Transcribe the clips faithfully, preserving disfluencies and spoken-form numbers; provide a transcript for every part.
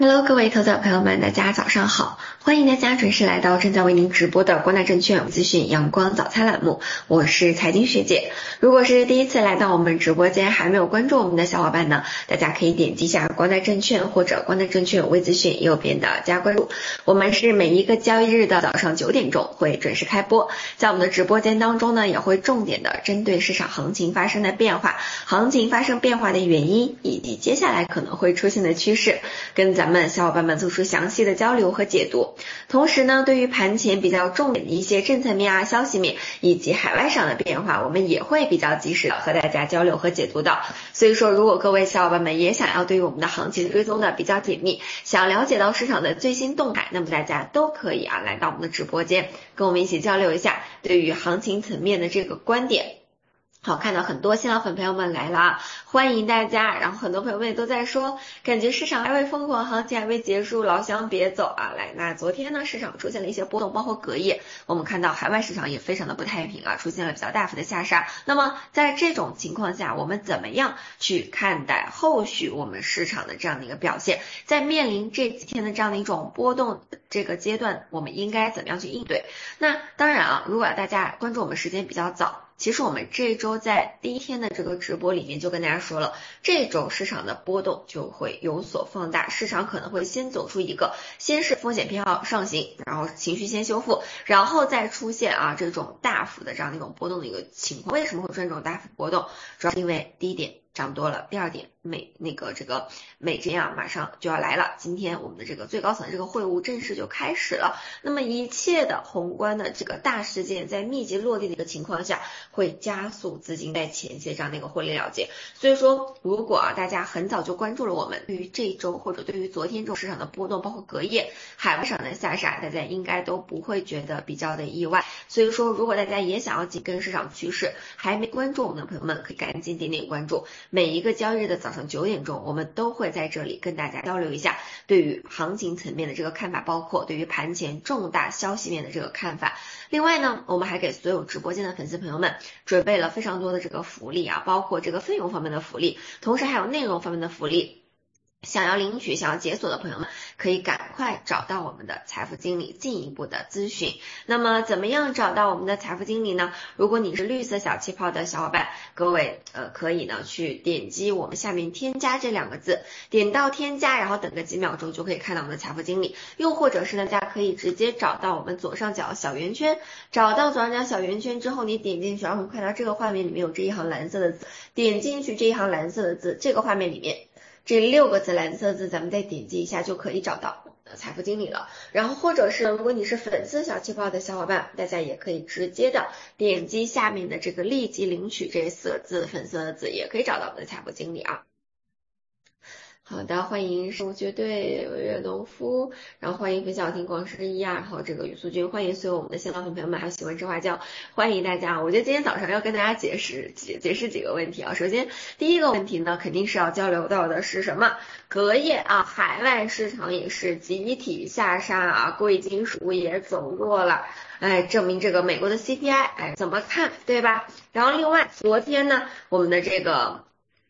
Hello，各位投资者朋友们，大家早上好！欢迎大家准时来到正在为您直播的光大证券资讯阳光早餐栏目，我是财经学姐。如果是第一次来到我们直播间还没有关注我们的小伙伴呢，大家可以点击一下光大证券或者光大证券微资讯右边的加关注。我们是每一个交易日的早上九点钟会准时开播，在我们的直播间当中呢，也会重点的针对市场行情发生的变化、行情发生变化的原因以及接下来可能会出现的趋势，跟咱们们小伙伴们做出详细的交流和解读。同时呢，对于盘前比较重点的一些政策面啊、消息面以及海外上的变化，我们也会比较及时的和大家交流和解读的。所以说，如果各位小伙伴们也想要对于我们的行情追踪的比较紧密，想了解到市场的最新动态，那么大家都可以啊来到我们的直播间，跟我们一起交流一下对于行情层面的这个观点。好，看到很多新老粉朋友们来了啊，欢迎大家。然后很多朋友们也都在说，感觉市场还未疯狂，行情还未结束，老乡别走啊！来，那昨天呢，市场出现了一些波动，包括隔夜，我们看到海外市场也非常的不太平啊，出现了比较大幅的下杀。那么在这种情况下，我们怎么样去看待后续我们市场的这样的一个表现？在面临这几天的这样的一种波动这个阶段，我们应该怎么样去应对？那当然啊，如果大家关注我们时间比较早，其实我们这周在第一天的这个直播里面就跟大家说了，这周市场的波动就会有所放大，市场可能会先走出一个先是风险偏好上行，然后情绪先修复，然后再出现啊这种大幅的这样的一种波动的一个情况。为什么会出现这种大幅波动？主要是因为第一点涨多了，第二点美那个这个美金啊马上就要来了，今天我们的这个最高层的这个会晤正式就开始了。那么一切的宏观的这个大事件在密集落地的一个情况下，会加速资金在前期这样的一个获利了结。所以说，如果啊大家很早就关注了我们，对于这一周或者对于昨天这种市场的波动，包括隔夜海外市场的下杀，大家应该都不会觉得比较的意外。所以说，如果大家也想要紧跟市场趋势，还没关注我们的朋友们，可以赶紧点点关注。每一个交易日的早上九点钟，我们都会在这里跟大家交流一下对于行情层面的这个看法，包括对于盘前重大消息面的这个看法。另外呢，我们还给所有直播间的粉丝朋友们准备了非常多的这个福利啊，包括这个费用方面的福利，同时还有内容方面的福利。想要领取、想要解锁的朋友们，可以赶快找到我们的财富经理进一步的咨询。那么，怎么样找到我们的财富经理呢？如果你是绿色小气泡的小伙伴，各位呃可以呢去点击我们下面添加这两个字，点到添加，然后等个几秒钟就可以看到我们的财富经理。又或者是呢，大家可以直接找到我们左上角小圆圈，找到左上角小圆圈之后，你点进去，然后看到这个画面里面有这一行蓝色的字，点进去这一行蓝色的字，这个画面里面。这六个字蓝色字，咱们再点击一下就可以找到财富经理了。然后或者是如果你是粉丝小气泡的小伙伴，大家也可以直接的点击下面的这个立即领取这四个字粉色的字，也可以找到我们的财富经理啊。好的，欢迎生物绝对伟月农夫，然后欢迎分享听广师一啊，然后这个雨素君，欢迎所有我们的新老粉朋友们，还有喜欢吃花椒，欢迎大家。我觉得今天早上要跟大家解释解解释几个问题啊。首先第一个问题呢，肯定是要交流到的是什么？隔夜啊，海外市场也是集体下杀啊，贵金属也走弱了，哎，证明这个美国的 C P I 哎怎么看，对吧？然后另外昨天呢，我们的这个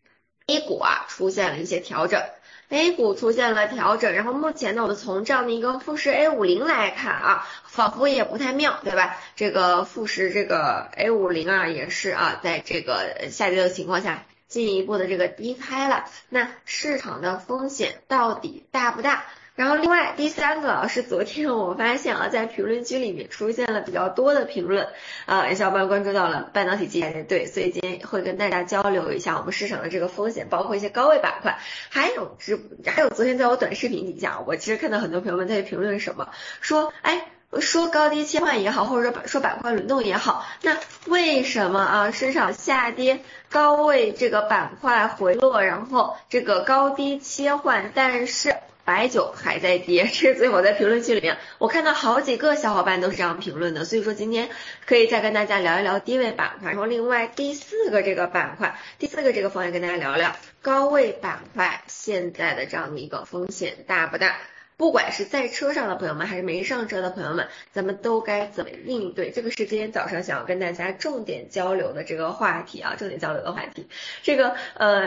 A 股啊出现了一些调整 ，A 股出现了调整，然后目前呢，我们从这样的一个富时 A 五十 来看啊，仿佛也不太妙，对吧？这个富时这个 A 五十 啊也是啊，在这个下跌的情况下，进一步的这个低开了，那市场的风险到底大不大？然后另外第三个是昨天我发现啊，在评论区里面出现了比较多的评论啊，小伙伴关注到了半导体基业，对，所以今天会跟大家交流一下我们市场的这个风险，包括一些高位板块，还有直还有昨天在我短视频底下，我其实看到很多朋友们在评论什么，说哎。说高低切换也好，或者说说板块轮动也好，那为什么啊市场下跌，高位这个板块回落，然后这个高低切换，但是白酒还在跌？这所以我在评论区里面，我看到好几个小伙伴都是这样评论的，所以说今天可以再跟大家聊一聊低位板块，然后另外第四个这个板块，第四个这个方向跟大家聊聊高位板块现在的这样的一个风险大不大？不管是在车上的朋友们还是没上车的朋友们，咱们都该怎么应对？这个是今天早上想要跟大家重点交流的这个话题啊，重点交流的话题。这个呃，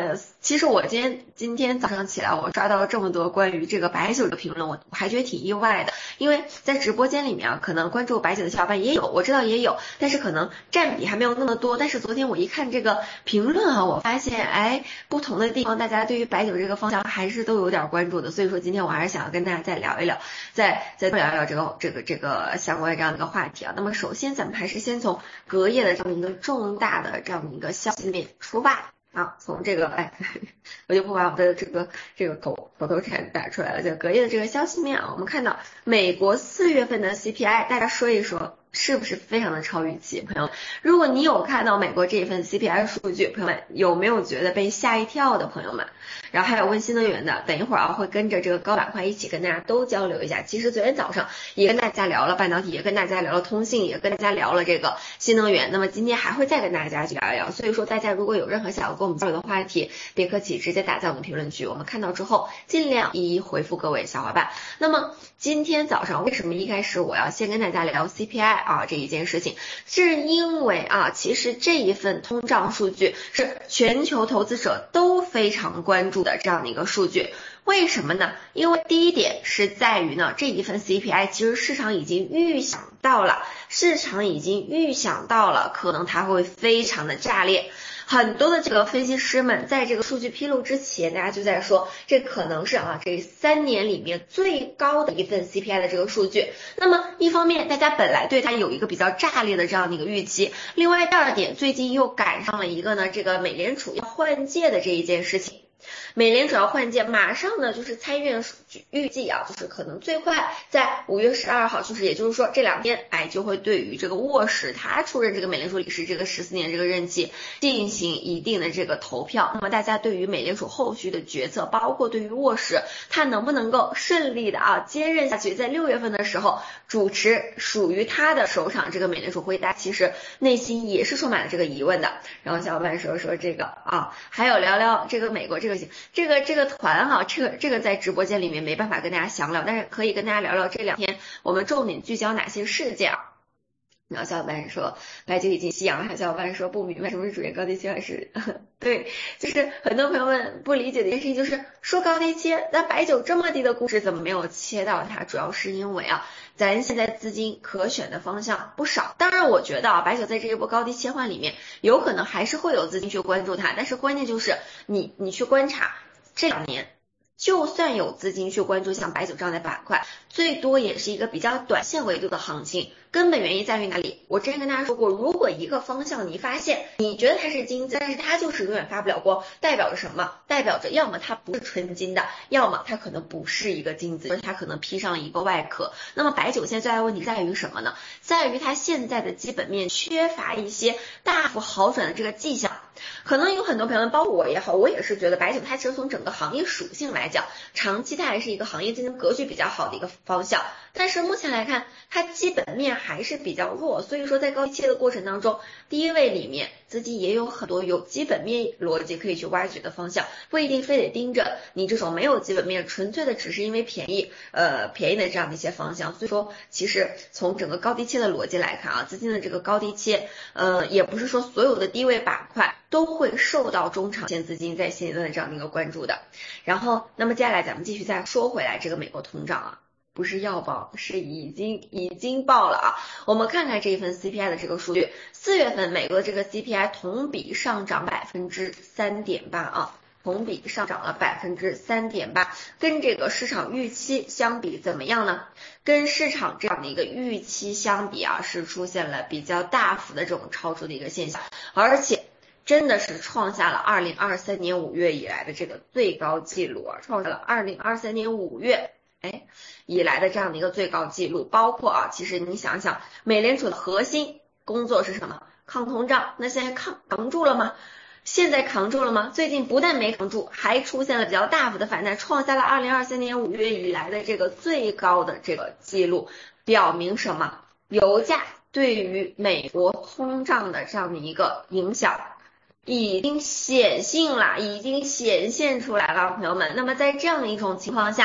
其实我今天今天早上起来，我刷到了这么多关于这个白酒的评论，我我还觉得挺意外的。因为在直播间里面啊，可能关注白酒的小伙伴也有，我知道也有，但是可能占比还没有那么多。但是昨天我一看这个评论啊，我发现哎，不同的地方大家对于白酒这个方向还是都有点关注的。所以说今天我还是想要跟大家再聊一聊，再再聊一聊这个这个这个相关的这样的一个话题啊。那么首先咱们还是先从隔夜的这样的一个重大的这样的一个消息面出发。啊，从这个哎，我就不把我的这个这个口口头禅打出来了。就隔夜的这个消息面啊，我们看到美国四月份的 C P I， 大家说一说是不是非常的超预期？朋友们，如果你有看到美国这一份 C P I 数据，朋友们有没有觉得被吓一跳的？朋友们，然后还有问新能源的，等一会儿啊会跟着这个高板块一起跟大家都交流一下。其实昨天早上也跟大家聊了半导体，也跟大家聊了通信，也跟大家聊了这个新能源。那么今天还会再跟大家去聊一聊。所以说大家如果有任何想要跟我们交流的话题，别客气，直接打在我们评论区，我们看到之后尽量一一回复各位小伙伴。那么今天早上为什么一开始我要先跟大家聊 C P I 啊这一件事情，是因为啊其实这一份通胀数据是全球投资者都非常关注的这样的一个数据。为什么呢？因为第一点是在于呢，这一份 C P I 其实市场已经预想到了，市场已经预想到了可能它会非常的炸裂。很多的这个分析师们在这个数据披露之前，大家就在说这可能是啊这三年里面最高的一份 C P I 的这个数据。那么一方面大家本来对它有一个比较炸裂的这样的一个预期，另外第二点最近又赶上了一个呢这个美联储要换届的这一件事情。美联储要换届，马上呢就是参议院预计啊，就是可能最快在五月十二号，就是也就是说这两天，哎，就会对于这个沃什他出任这个美联储理事这个十四年这个任期进行一定的这个投票。那么大家对于美联储后续的决策，包括对于沃什他能不能够顺利的啊接任下去，在六月份的时候主持属于他的首场这个美联储会议，大家其实内心也是充满了这个疑问的。然后小伙伴说说这个啊，还有聊聊这个美国这个这个这个团哈、啊，这个这个在直播间里面没办法跟大家详聊，但是可以跟大家聊聊这两天我们重点聚焦哪些事件啊。然后小伙伴说白酒已经夕阳了，还有小伙伴说不明白什么是主业高低切还是对，就是很多朋友们不理解的一件事情，就是说高低切，那白酒这么低的估值怎么没有切到它？主要是因为啊咱现在资金可选的方向不少，当然我觉得啊白酒在这一波高低切换里面有可能还是会有资金去关注它，但是关键就是你你去观察这两年，就算有资金去关注像白酒这样的板块，最多也是一个比较短线维度的行情。根本原因在于哪里？我之前跟大家说过，如果一个方向你发现你觉得它是金子，但是它就是永远发不了光，代表着什么？代表着要么它不是纯金的，要么它可能不是一个金子，它可能披上了一个外壳。那么白酒现在最大的问题在于什么呢？在于它现在的基本面缺乏一些大幅好转的这个迹象。可能有很多朋友们，包括我也好，我也是觉得白酒它其实从整个行业属性来讲，长期它还是一个行业竞争格局比较好的一个方向。但是目前来看，它基本面还是比较弱，所以说在高低切的过程当中，低位里面资金也有很多有基本面逻辑可以去挖掘的方向，不一定非得盯着你这种没有基本面，纯粹的只是因为便宜，呃便宜的这样的一些方向。所以说，其实从整个高低切的逻辑来看啊，资金的这个高低切，呃，也不是说所有的低位板块都会受到中长线资金在现阶段的这样的一个关注的。然后，那么接下来咱们继续再说回来这个美国通胀啊。不是要爆，是已经已经爆了啊！我们看看这一份 C P I 的这个数据，四月份美国的这个 C P I 同比上涨百分之三点八啊，同比上涨了百分之三点八，跟这个市场预期相比怎么样呢？跟市场这样的一个预期相比啊，是出现了比较大幅的这种超出的一个现象，而且真的是创下了二零二三年五月以来的这个最高纪录啊，创下了二零二三年五月。哎，以来的这样的一个最高纪录，包括啊，其实你想想，美联储的核心工作是什么？抗通胀。那现在抗扛住了吗？现在扛住了吗？最近不但没扛住，还出现了比较大幅的反弹，创下了二零二三年五月以来的这个最高的这个纪录，表明什么？油价对于美国通胀的这样的一个影响已经显性了，已经显现出来了，朋友们。那么在这样的一种情况下，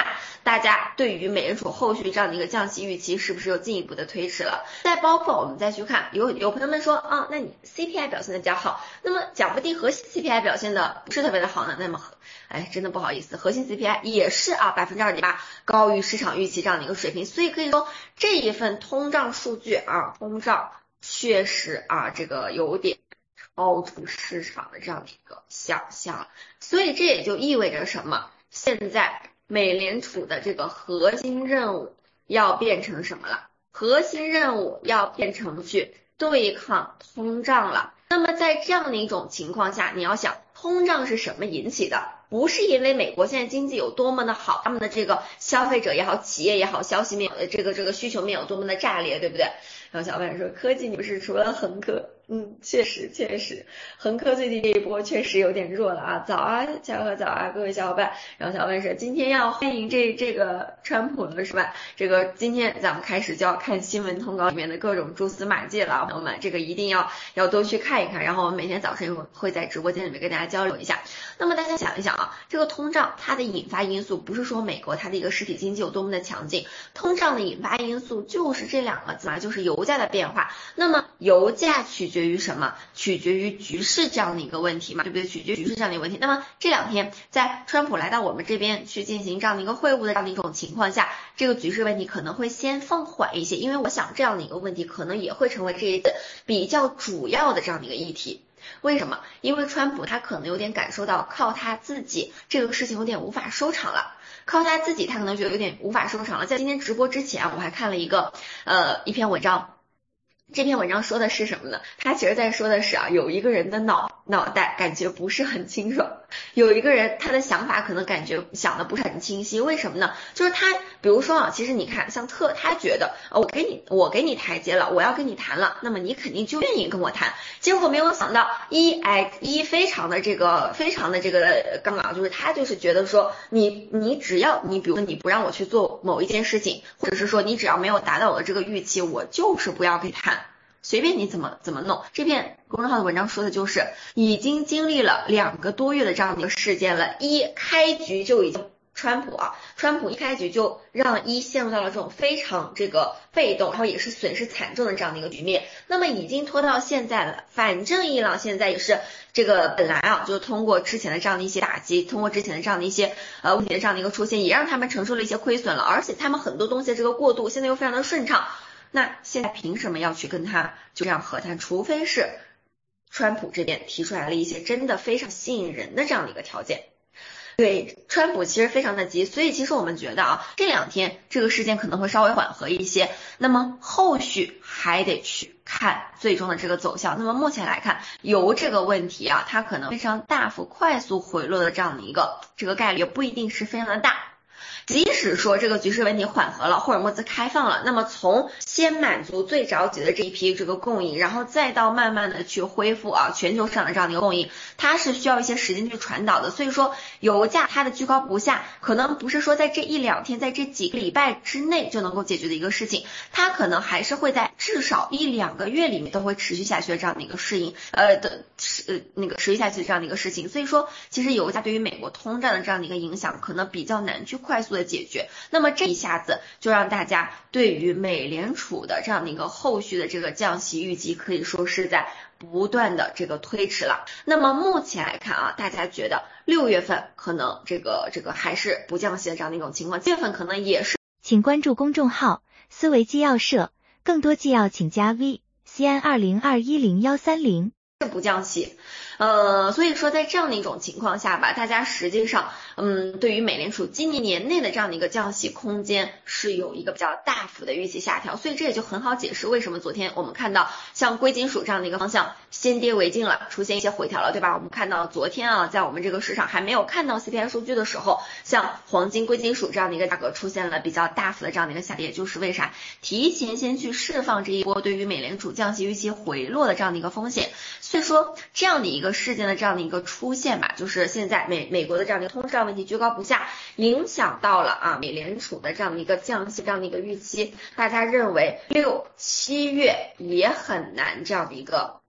大家对于美联储后续这样的一个降息预期是不是又进一步的推迟了？再包括我们再去看，有有朋友们说啊，那你 C P I 表现的比较好，那么讲不定核心 C P I 表现的不是特别的好呢，那么哎，真的不好意思，核心 C P I 也是啊百分之二点八，高于市场预期这样的一个水平，所以可以说这一份通胀数据啊，通胀确实啊这个有点超出市场的这样的一个想象，所以这也就意味着什么？现在美联储的这个核心任务要变成什么了？核心任务要变成去对抗通胀了。那么在这样的一种情况下，你要想通胀是什么引起的？不是因为美国现在经济有多么的好，他们的这个消费者也好，企业也好，消息面这个这个需求面有多么的炸裂，对不对？然后小伙伴说，科技你不是除了恒科，嗯，确实确实，恒科最近这一波确实有点弱了啊。早啊，小何早啊，各位小伙伴。然后小伙伴说，今天要欢迎这这个川普了是吧？这个今天咱们开始就要看新闻通稿里面的各种蛛丝马迹了，朋友们，这个一定要要多去看一看。然后我们每天早上也会在直播间里面跟大家交流一下。那么大家想一想啊，这个通胀它的引发因素不是说美国它的一个实体经济有多么的强劲，通胀的引发因素就是这两个字嘛，就是油价的变化。那么油价取决于什么？取决于局势这样的一个问题嘛，对不对？取决于局势这样的一个问题。那么这两天在川普来到我们这边去进行这样的一个会晤的这样的一种情况下，这个局势问题可能会先放缓一些，因为我想这样的一个问题可能也会成为这一次比较主要的这样的一个议题。为什么？因为川普他可能有点感受到靠他自己这个事情有点无法收场了，靠他自己他可能觉得有点无法收场了。在今天直播之前我还看了一个呃一篇文章，这篇文章说的是什么呢？他其实在说的是啊，有一个人的脑脑袋感觉不是很清爽，有一个人他的想法可能感觉想的不是很清晰。为什么呢？就是他比如说啊，其实你看像特他觉得呃我给你我给你台阶了，我要跟你谈了，那么你肯定就愿意跟我谈。结果没有想到一哎一非常的这个非常的这个刚刚就是他就是觉得说你你只要你比如说你不让我去做某一件事情，或者是说你只要没有达到我的这个预期，我就是不要跟你谈。随便你怎么怎么弄，这篇公众号的文章说的就是已经经历了两个多月的这样的一个事件了，一开局就已经川普啊，川普一开局就让一陷入到了这种非常这个被动，然后也是损失惨重的这样的一个局面。那么已经拖到现在了，反正伊朗现在也是这个本来啊，就通过之前的这样的一些打击，通过之前的这样的一些呃问题的这样的一个出现，也让他们承受了一些亏损了，而且他们很多东西的这个过渡现在又非常的顺畅。那现在凭什么要去跟他就这样和谈？除非是川普这边提出来了一些真的非常吸引人的这样的一个条件。对，川普其实非常的急，所以其实我们觉得啊，这两天这个事件可能会稍微缓和一些，那么后续还得去看最终的这个走向。那么目前来看，油这个问题啊，它可能非常大幅快速回落的这样的一个这个概率也不一定是非常的大。即使说这个局势问题缓和了，霍尔木兹开放了，那么从先满足最着急的这一批这个供应，然后再到慢慢的去恢复啊全球市场的这样的一个供应，它是需要一些时间去传导的。所以说油价它的居高不下，可能不是说在这一两天，在这几个礼拜之内就能够解决的一个事情，它可能还是会在至少一两个月里面都会持续下去的这样的一个适应，呃的呃那个持续下去的这样的一个事情。所以说，其实油价对于美国通胀的这样的一个影响，可能比较难去快速的解决。那么这一下子就让大家对于美联储的这样的一个后续的这个降息预计可以说是在不断的这个推迟了。那么目前来看啊，大家觉得六月份可能这个这个还是不降息的这样的一种情况，七月份可能也是。 请关注公众号思维纪要社，更多纪要请加 V C N 二零二一零幺三零。 是不降息，呃，所以说在这样的一种情况下吧，大家实际上，嗯，对于美联储今年年内的这样的一个降息空间是有一个比较大幅的预期下调，所以这也就很好解释为什么昨天我们看到像贵金属这样的一个方向先跌为敬了，出现一些回调了，对吧？我们看到昨天啊，在我们这个市场还没有看到 C P I 数据的时候，像黄金、贵金属这样的一个价格出现了比较大幅的这样的一个下跌，就是为啥？提前先去释放这一波对于美联储降息预期回落的这样的一个风险。所以说这样的一个事件的这样的一个出现吧，就是现在美美国的这样的一个通胀问题居高不下，影响到了啊美联储的这样的一个降息这样的一个预期，大家认为六七月也很难这样的一个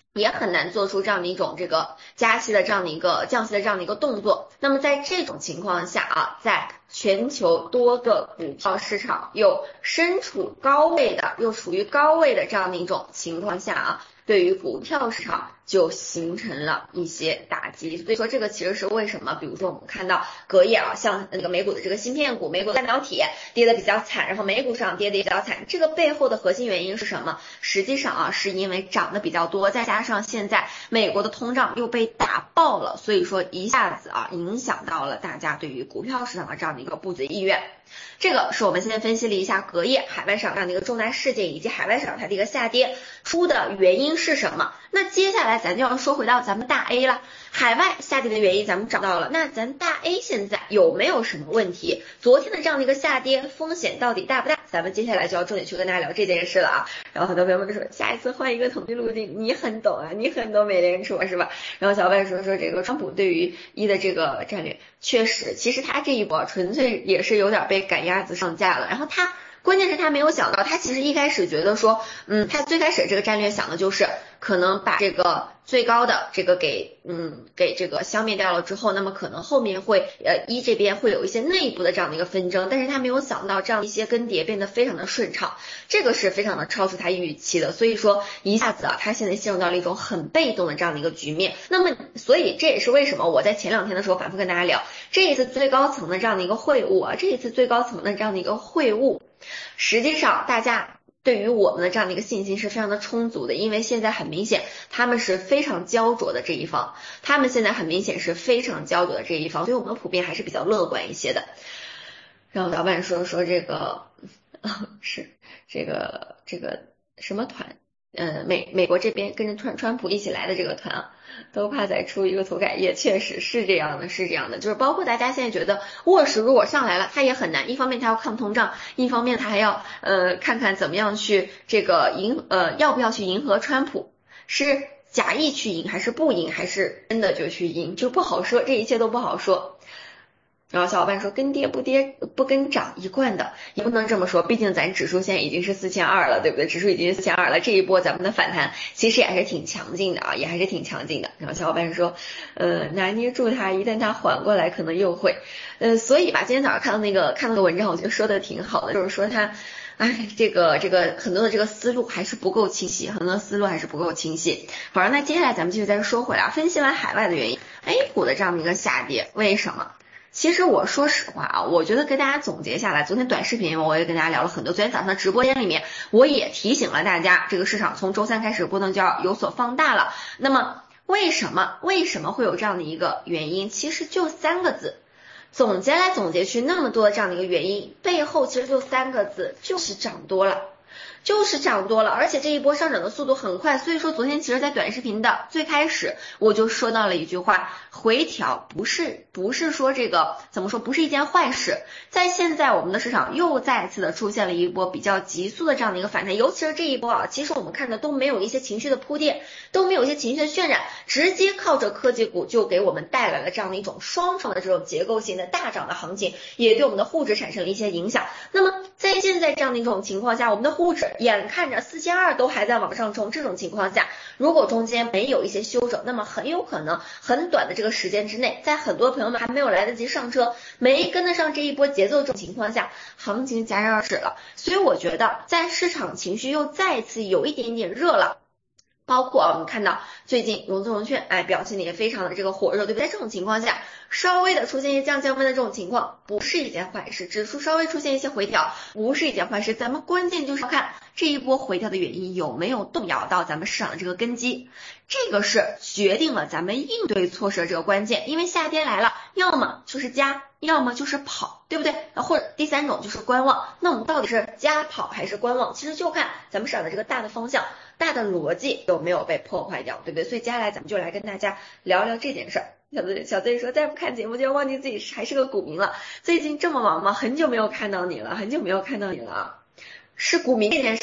也很难做出这样的一种这个加息的这样的一个降息的这样的一个动作。那么在这种情况下啊，在全球多个股票市场又身处高位的，又处于高位的这样的一种情况下啊，对于股票市场就形成了一些打击。所以说这个其实是为什么，比如说我们看到隔夜啊，像那个美股的这个芯片股、美股半导体跌得比较惨，然后美股上跌得也比较惨，这个背后的核心原因是什么？实际上啊，是因为涨得比较多，再加上现在美国的通胀又被打爆了，所以说一下子啊影响到了大家对于股票市场的这样的一个布局意愿。这个是我们现在分析了一下隔夜海外市场上的一个重大事件，以及海外市场它的一个下跌出的原因是什么。那接下来咱就要说回到咱们大 A 了，海外下跌的原因咱们找到了，那咱大 A 现在有没有什么问题？昨天的这样的一个下跌风险到底大不大？咱们接下来就要重点去跟大家聊这件事了啊。然后很多朋友们就说，下一次换一个统计路径，你很懂啊，你很懂美联储是吧？然后小白说说这个川普对于一的这个战略，确实，其实他这一波纯粹也是有点被赶鸭子上架了。然后他关键是他没有想到，他其实一开始觉得说，嗯，他最开始这个战略想的就是可能把这个最高的这个给嗯给这个消灭掉了之后，那么可能后面会呃一这边会有一些内部的这样的一个纷争，但是他没有想到这样一些更迭变得非常的顺畅，这个是非常的超出他预期的，所以说一下子啊，他现在陷入到了一种很被动的这样的一个局面。那么所以这也是为什么我在前两天的时候反复跟大家聊，这一次最高层的这样的一个会晤啊，这一次最高层的这样的一个会晤，实际上大家对于我们的这样的一个信心是非常的充足的，因为现在很明显他们是非常焦灼的这一方，他们现在很明显是非常焦灼的这一方，所以我们普遍还是比较乐观一些的。然后老板说说这个、哦、是这个这个什么团，呃美美国这边跟着川川普一起来的这个团啊，都怕再出一个土改业，确实是这样的，是这样的，就是包括大家现在觉得沃什如果上来了，他也很难，一方面他要抗通胀，一方面他还要呃看看怎么样去这个迎呃要不要去迎合川普，是假意去赢还是不赢，还是真的就去赢，就不好说，这一切都不好说。然后小伙伴说跟跌不跌不跟涨一贯的，也不能这么说，毕竟咱指数现在已经是四千二了，对不对？指数已经是四千二了，这一波咱们的反弹其实也还是挺强劲的啊，也还是挺强劲的。然后小伙伴说呃拿捏住它，一旦它缓过来可能又会呃所以吧，今天早上看到那个看到的文章，我觉得说的挺好的，就是说它哎，这个这个很多的这个思路还是不够清晰，很多的思路还是不够清晰。好了，那接下来咱们继续再说回来，分析完海外的原因 ，A 股的这样的一个下跌，为什么？其实我说实话啊，我觉得跟大家总结下来，昨天短视频我也跟大家聊了很多，昨天早上的直播间里面我也提醒了大家，这个市场从周三开始波动就要有所放大了。那么为什么为什么会有这样的一个原因？其实就三个字，总结来总结去那么多的这样的一个原因，背后其实就三个字，就是涨多了。就是涨多了，而且这一波上涨的速度很快，所以说昨天其实在短视频的最开始我就说到了一句话，回调不是不是说这个怎么说不是一件坏事，在现在我们的市场又再次的出现了一波比较急速的这样的一个反弹，尤其是这一波啊，其实我们看的都没有一些情绪的铺垫，都没有一些情绪的渲染，直接靠着科技股就给我们带来了这样的一种双重的这种结构性的大涨的行情，也对我们的沪指产生了一些影响。那么在现在这样的一种情况下，我们的沪指眼看着四千二都还在往上冲，这种情况下，如果中间没有一些休整，那么很有可能很短的这个时间之内，在很多朋友们还没有来得及上车，没跟得上这一波节奏这种情况下，行情戛然而止了。所以我觉得在市场情绪又再次有一点点热了，包括我们看到最近融资融券哎表现的也非常的这个火热，对不对？在这种情况下，稍微的出现一些降降温的这种情况不是一件坏事，指数稍微出现一些回调不是一件坏事，咱们关键就是要看这一波回调的原因有没有动摇到咱们市场的这个根基，这个是决定了咱们应对措施的这个关键。因为夏天来了，要么就是加，要么就是跑，对不对？或者第三种就是观望，那我们到底是加跑还是观望，其实就看咱们市场的这个大的方向大的逻辑有没有被破坏掉，对不对？所以接下来咱们就来跟大家聊聊这件事儿。小醉小醉说再不看节目就要忘记自己还是个股民了，最近这么忙吗？很久没有看到你了，很久没有看到你了。是股民这件事儿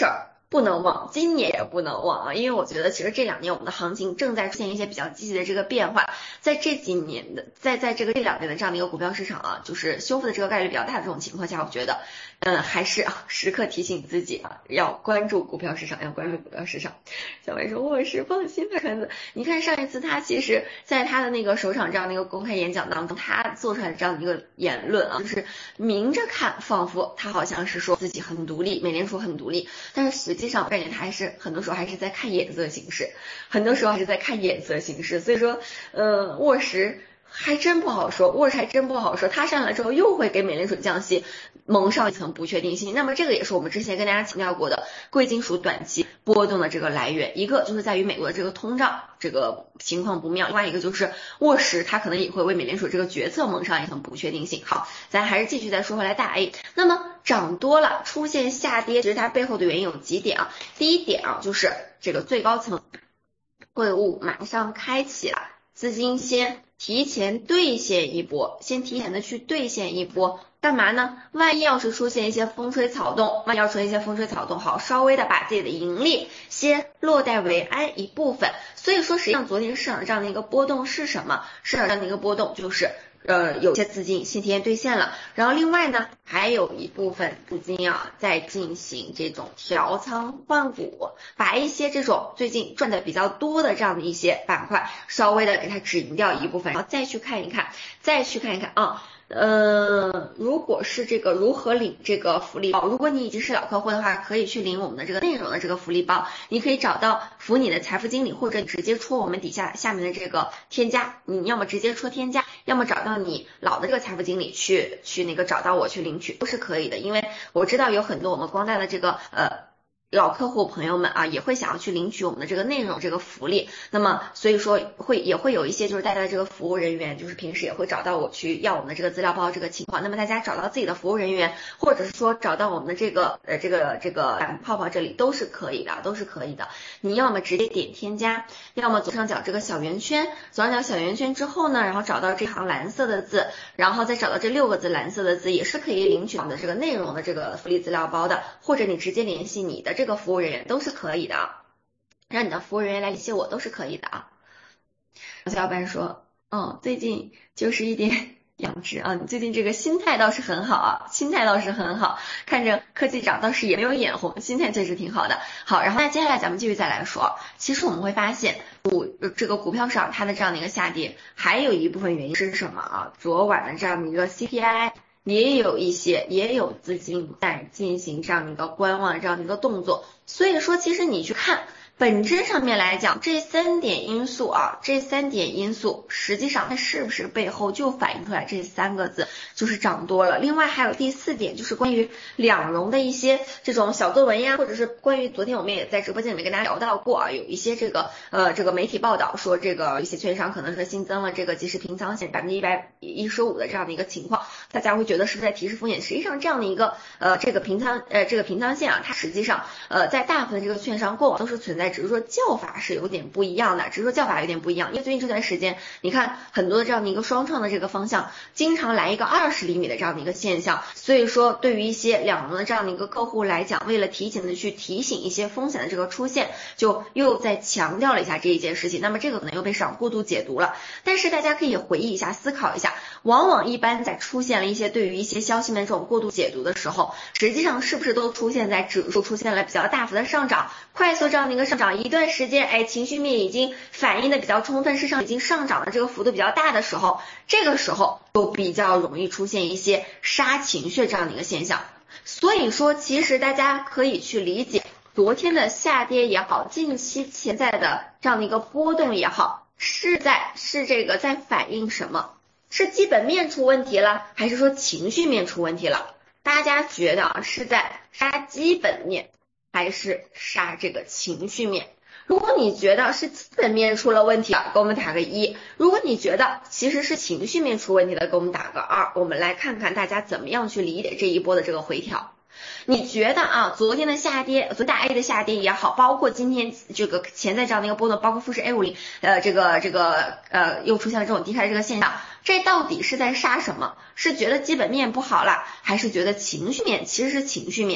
不能忘，今年也不能忘啊，因为我觉得其实这两年我们的行情正在出现一些比较积极的这个变化，在这几年的在在这个这两年的这样的一个股票市场啊，就是修复的这个概率比较大的这种情况下，我觉得嗯还是啊时刻提醒自己啊要关注股票市场，要关注股票市场。小薇说我是放心的圈子，你看上一次他其实在他的那个首场这样的一个公开演讲当中，他做出来的这样的一个言论啊，就是明着看仿佛他好像是说自己很独立，美联储很独立，但是实际上我感觉他还是很多时候还是在看眼色行事，很多时候还是在看眼色行事，所以说呃沃什还真不好说，沃什还真不好说，他上来之后又会给美联储降息蒙上一层不确定性。那么这个也是我们之前跟大家强调过的贵金属短期波动的这个来源，一个就是在于美国的这个通胀这个情况不妙，另外一个就是沃什他可能也会为美联储这个决策蒙上一层不确定性。好，咱还是继续再说回来大 A， 那么涨多了出现下跌，其实它背后的原因有几点啊，第一点啊就是这个最高层会晤马上开启了，资金先提前兑现一波，先提前的去兑现一波，干嘛呢？万一要是出现一些风吹草动，万一要出现一些风吹草动，好，稍微的把自己的盈利先落袋为安一部分。所以说，实际上昨天市场这样的一个波动是什么？市场这样的一个波动就是呃，有些资金先提前兑现了，然后另外呢，还有一部分资金啊，在进行这种调仓换股，把一些这种最近赚的比较多的这样的一些板块，稍微的给它止盈掉一部分，然后再去看一看，再去看一看啊。呃，如果是这个如何领这个福利包，如果你已经是老客户的话，可以去领我们的这个内容的这个福利包，你可以找到服你的财富经理，或者你直接戳我们底下下面的这个添加，你要么直接戳添加，要么找到你老的这个财富经理去去那个找到我去领取，都是可以的。因为我知道有很多我们光大的这个呃老客户朋友们啊，也会想要去领取我们的这个内容这个福利，那么所以说会也会有一些就是大家的这个服务人员，就是平时也会找到我去要我们的这个资料包这个情况，那么大家找到自己的服务人员，或者是说找到我们的这个呃这个这个泡泡这里都是可以的，都是可以的。你要么直接点添加，要么左上角这个小圆圈，左上角小圆圈之后呢，然后找到这行蓝色的字，然后再找到这六个字蓝色的字，也是可以领取我们的这个内容的这个福利资料包的，或者你直接联系你的这个服务人员都是可以的啊，让你的服务人员来联系我都是可以的啊。小伙伴说，嗯，最近就是一点养殖啊，你最近这个心态倒是很好啊，心态倒是很好，看着科技涨倒是也没有眼红，心态确实挺好的。好，然后那接下来咱们继续再来说，其实我们会发现股这个股票市场它的这样的一个下跌，还有一部分原因是什么啊？昨晚的这样的一个 C P I。也有一些也有资金在进行这样的一个观望这样的一个动作，所以说其实你去看本质上面来讲，这三点因素啊，这三点因素实际上它是不是背后就反映出来这三个字就是涨多了。另外还有第四点，就是关于两融的一些这种小作文呀，或者是关于昨天我们也在直播间里面跟大家聊到过啊，有一些这个呃这个媒体报道说这个一些券商可能是新增了这个即时平仓线百分之一百一十五的这样的一个情况，大家会觉得是不是在提示风险？实际上这样的一个呃这个平仓呃这个平仓线啊，它实际上呃在大部分这个券商过往都是存在，只是说叫法是有点不一样的，只是说叫法有点不一样。因为最近这段时间，你看很多的这样的一个双创的这个方向，经常来一个二十厘米的这样的一个现象，所以说对于一些两融的这样的一个客户来讲，为了提前的去提醒一些风险的这个出现，就又再强调了一下这一件事情。那么这个可能又被市场过度解读了，但是大家可以回忆一下，思考一下，往往一般在出现了一些对于一些消息面这种过度解读的时候，实际上是不是都出现在指数出现了比较大幅的上涨，快速这样的一个上涨，一段时间，哎，情绪面已经反映的比较充分，市场已经上涨的这个幅度比较大的时候，这个时候就比较容易出现一些杀情绪这样的一个现象。所以说，其实大家可以去理解昨天的下跌也好，近期潜在的这样的一个波动也好，是在是这个在反映什么？是基本面出问题了，还是说情绪面出问题了？大家觉得啊，是在杀基本面，还是杀这个情绪面？如果你觉得是基本面出了问题了，给我们打个一；如果你觉得其实是情绪面出问题了，给我们打个二。我们来看看大家怎么样去理解这一波的这个回调。你觉得啊，昨天的下跌，昨大 A 的下跌也好，包括今天这个潜在这样的一个波动，包括富时 A 五十，呃，这个这个呃，又出现了这种低开的这个现象，这到底是在杀什么？是觉得基本面不好了，还是觉得情绪面其实是情绪面？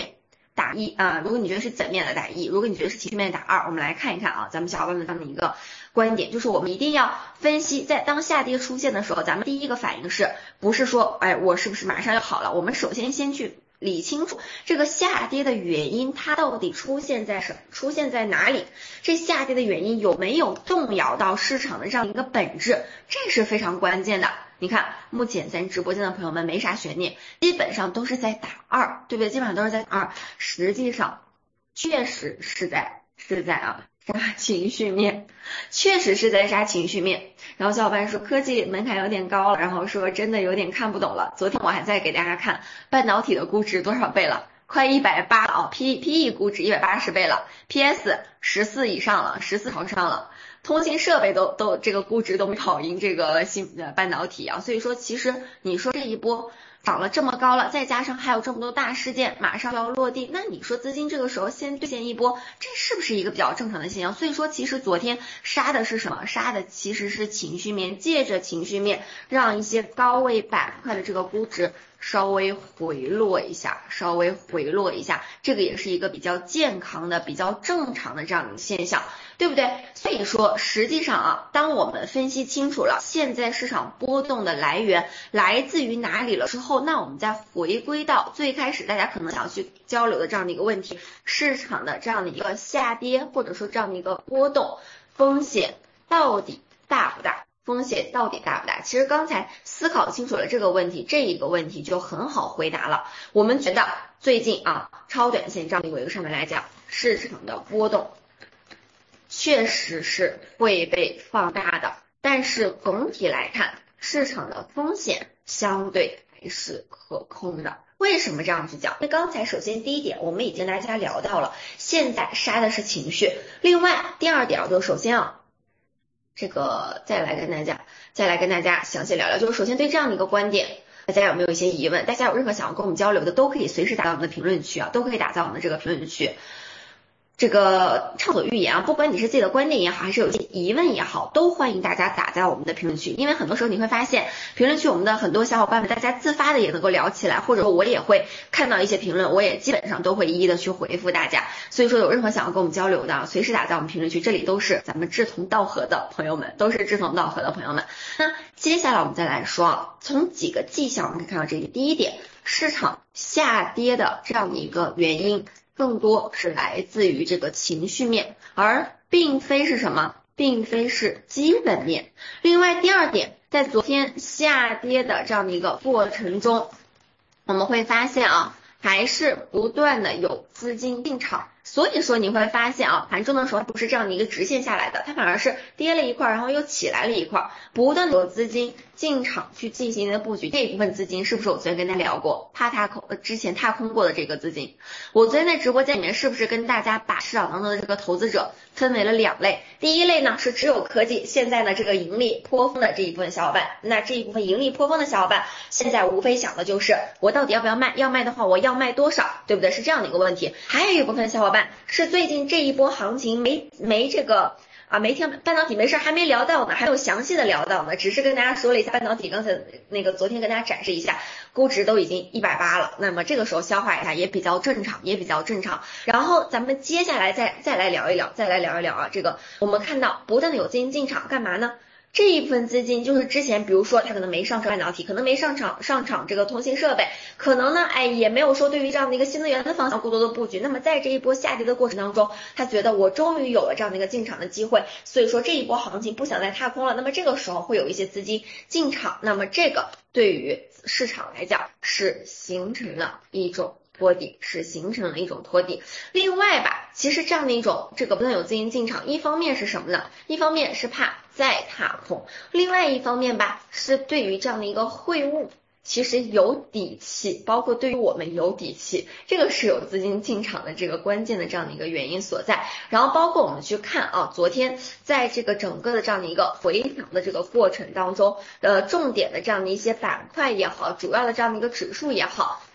打一啊，如果你觉得是基本面的打一，如果你觉得是情绪面的打二。我们来看一看啊，咱们小伙伴们这样的一个观点，就是我们一定要分析，在当下跌出现的时候，咱们第一个反应是不是说，哎，我是不是马上要好了？我们首先先去理清楚这个下跌的原因，它到底出现在什么？出现在哪里？这下跌的原因有没有动摇到市场的这样一个本质？这是非常关键的。你看，目前咱直播间的朋友们没啥悬念，基本上都是在打二，对不对？基本上都是在打二，实际上确实是在是在啊杀情绪面，确实是在杀情绪面。然后小伙伴说科技门槛有点高了，然后说真的有点看不懂了。昨天我还在给大家看半导体的估值多少倍了，快一百八了啊 ，P P E 估值一百八十倍了 ，P S 十四以上了，十四朝上了。通信设备都都这个估值都没跑赢这个新的半导体啊，所以说其实你说这一波涨了这么高了，再加上还有这么多大事件马上要落地，那你说资金这个时候先兑现一波，这是不是一个比较正常的现象？所以说其实昨天杀的是什么？杀的其实是情绪面，借着情绪面让一些高位板块的这个估值稍微回落一下，稍微回落一下，这个也是一个比较健康的、比较正常的这样的现象，对不对？所以说实际上啊，当我们分析清楚了现在市场波动的来源来自于哪里了之后，那我们再回归到最开始大家可能想要去交流的这样的一个问题，市场的这样的一个下跌或者说这样的一个波动风险到底大不大？风险到底大不大？其实刚才思考清楚了这个问题，这一个问题就很好回答了。我们觉得最近啊，超短线这样的一个上面来讲，市场的波动确实是会被放大的，但是总体来看，市场的风险相对还是可控的。为什么这样去讲？因为刚才首先第一点我们已经跟大家聊到了，现在杀的是情绪。另外第二点就是首先啊。这个再来跟大家再来跟大家详细聊聊，就是首先对这样的一个观点，大家有没有一些疑问？大家有任何想要跟我们交流的，都可以随时打到我们的评论区啊，都可以打在我们的这个评论区。这个畅所欲言啊，不管你是自己的观点也好，还是有一些疑问也好，都欢迎大家打在我们的评论区。因为很多时候你会发现，评论区我们的很多小伙伴们，大家自发的也能够聊起来，或者说我也会看到一些评论，我也基本上都会一一的去回复大家。所以说有任何想要跟我们交流的，随时打在我们评论区，这里都是咱们志同道合的朋友们，都是志同道合的朋友们。那接下来我们再来说啊，从几个迹象我们可以看到这里，第一点，市场下跌的这样的一个原因。更多是来自于这个情绪面，而并非是什么，并非是基本面。另外第二点，在昨天下跌的这样的一个过程中，我们会发现啊，还是不断的有资金进场。所以说你会发现啊，盘中的时候不是这样的一个直线下来的，它反而是跌了一块，然后又起来了一块，不断的有资金进场去进行的布局。这一部分资金是不是我昨天跟大家聊过，踏踏空之前踏空过的这个资金？我昨天在直播间里面是不是跟大家把市场当中的这个投资者分为了两类？第一类呢是只有科技，现在呢这个盈利颇丰的这一部分小伙伴，那这一部分盈利颇丰的小伙伴，现在无非想的就是我到底要不要卖？要卖的话我要卖多少？对不对？是这样的一个问题。还有一部分小伙伴是最近这一波行情没没这个啊没听半导体没事还没聊到呢，还没有详细的聊到呢，只是跟大家说了一下半导体，刚才那个昨天跟大家展示一下，估值都已经一百八了，那么这个时候消化一下也比较正常，也比较正常。然后咱们接下来再再来聊一聊，再来聊一聊啊，这个我们看到不断的有资金进场干嘛呢？这一部分资金就是之前比如说他可能没上场半导体，可能没上场上场这个通信设备，可能呢哎也没有说对于这样的一个新能源的方向过多的布局，那么在这一波下跌的过程当中，他觉得我终于有了这样的一个进场的机会，所以说这一波行情不想再踏空了，那么这个时候会有一些资金进场，那么这个对于市场来讲是形成了一种托底，是形成了一种托底。另外吧，其实这样的一种这个不断有资金进场，一方面是什么呢？一方面是怕再踏空，另外一方面吧，是对于这样的一个会晤其实有底气，包括对于我们有底气，这个是有资金进场的这个关键的这样的一个原因所在。然后包括我们去看啊，昨天在这个整个的这样的一个回调的这个过程当中，呃，重点的这样的一些板块也好，主要的这样的一个指数也好，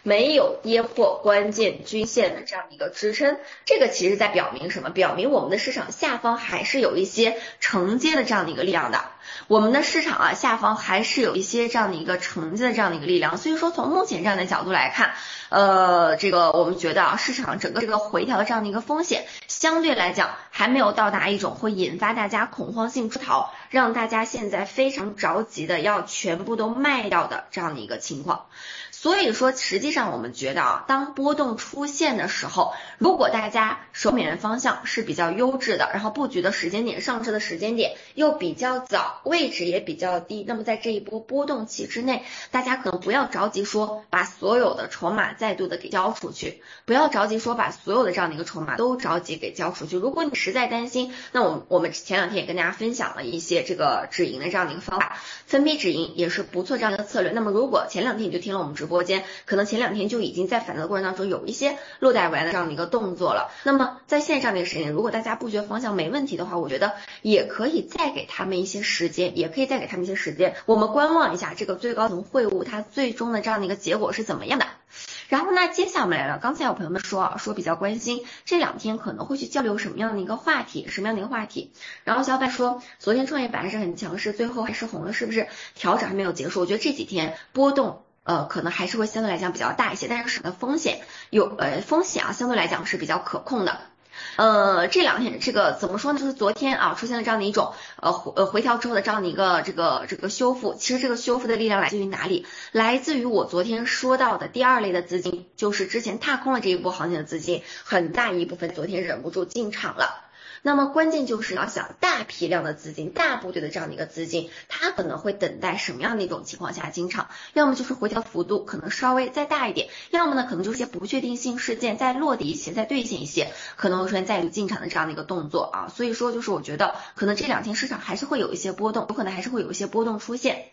没有跌破关键均线的这样的一个支撑，这个其实在表明什么？表明我们的市场下方还是有一些承接的这样的一个力量的。我们的市场啊下方还是有一些这样的一个承接的这样的一个力量，所以说从目前这样的角度来看，呃，这个我们觉得啊，市场整个这个回调的这样的一个风险，相对来讲还没有到达一种会引发大家恐慌性出逃，让大家现在非常着急的要全部都卖掉的这样的一个情况。所以说实际上我们觉得啊，当波动出现的时候，如果大家守美元方向是比较优质的，然后布局的时间点，上车的时间点又比较早，位置也比较低，那么在这一波波动期之内，大家可能不要着急说把所有的筹码再度的给交出去，不要着急说把所有的这样的一个筹码都着急给交出去。如果你实在担心，那我们我们前两天也跟大家分享了一些这个止盈的这样的一个方法，分批止盈也是不错这样的一个策略。那么如果前两天你就听了我们直播间，可能前两天就已经在反弹的过程当中有一些落袋为安的这样的一个动作了，那么在现在这样的一个时间，如果大家布局方向没问题的话，我觉得也可以再给他们一些时间，也可以再给他们一些时间，我们观望一下这个最高层会晤它最终的这样的一个结果是怎么样的。然后呢，接下来我们来聊，刚才有朋友们说啊，说比较关心这两天可能会去交流什么样的一个话题，什么样的一个话题。然后小伙伴说，昨天创业板还是很强势，最后还是红了，是不是调整还没有结束？我觉得这几天波动呃，可能还是会相对来讲比较大一些，但是市场的风险有呃风险啊，相对来讲是比较可控的。呃，这两天这个怎么说呢？就是昨天啊出现了这样的一种呃回呃回调之后的这样的一个这个这个修复。其实这个修复的力量来自于哪里？来自于我昨天说到的第二类的资金，就是之前踏空了这一波行情的资金，很大一部分昨天忍不住进场了。那么关键就是要想大批量的资金，大部队的这样的一个资金，它可能会等待什么样的一种情况下进场？要么就是回调幅度可能稍微再大一点，要么呢可能就是一些不确定性事件再落地一些，再兑现一些，可能会出现再度进场的这样的一个动作啊。所以说就是我觉得可能这两天市场还是会有一些波动，有可能还是会有一些波动出现。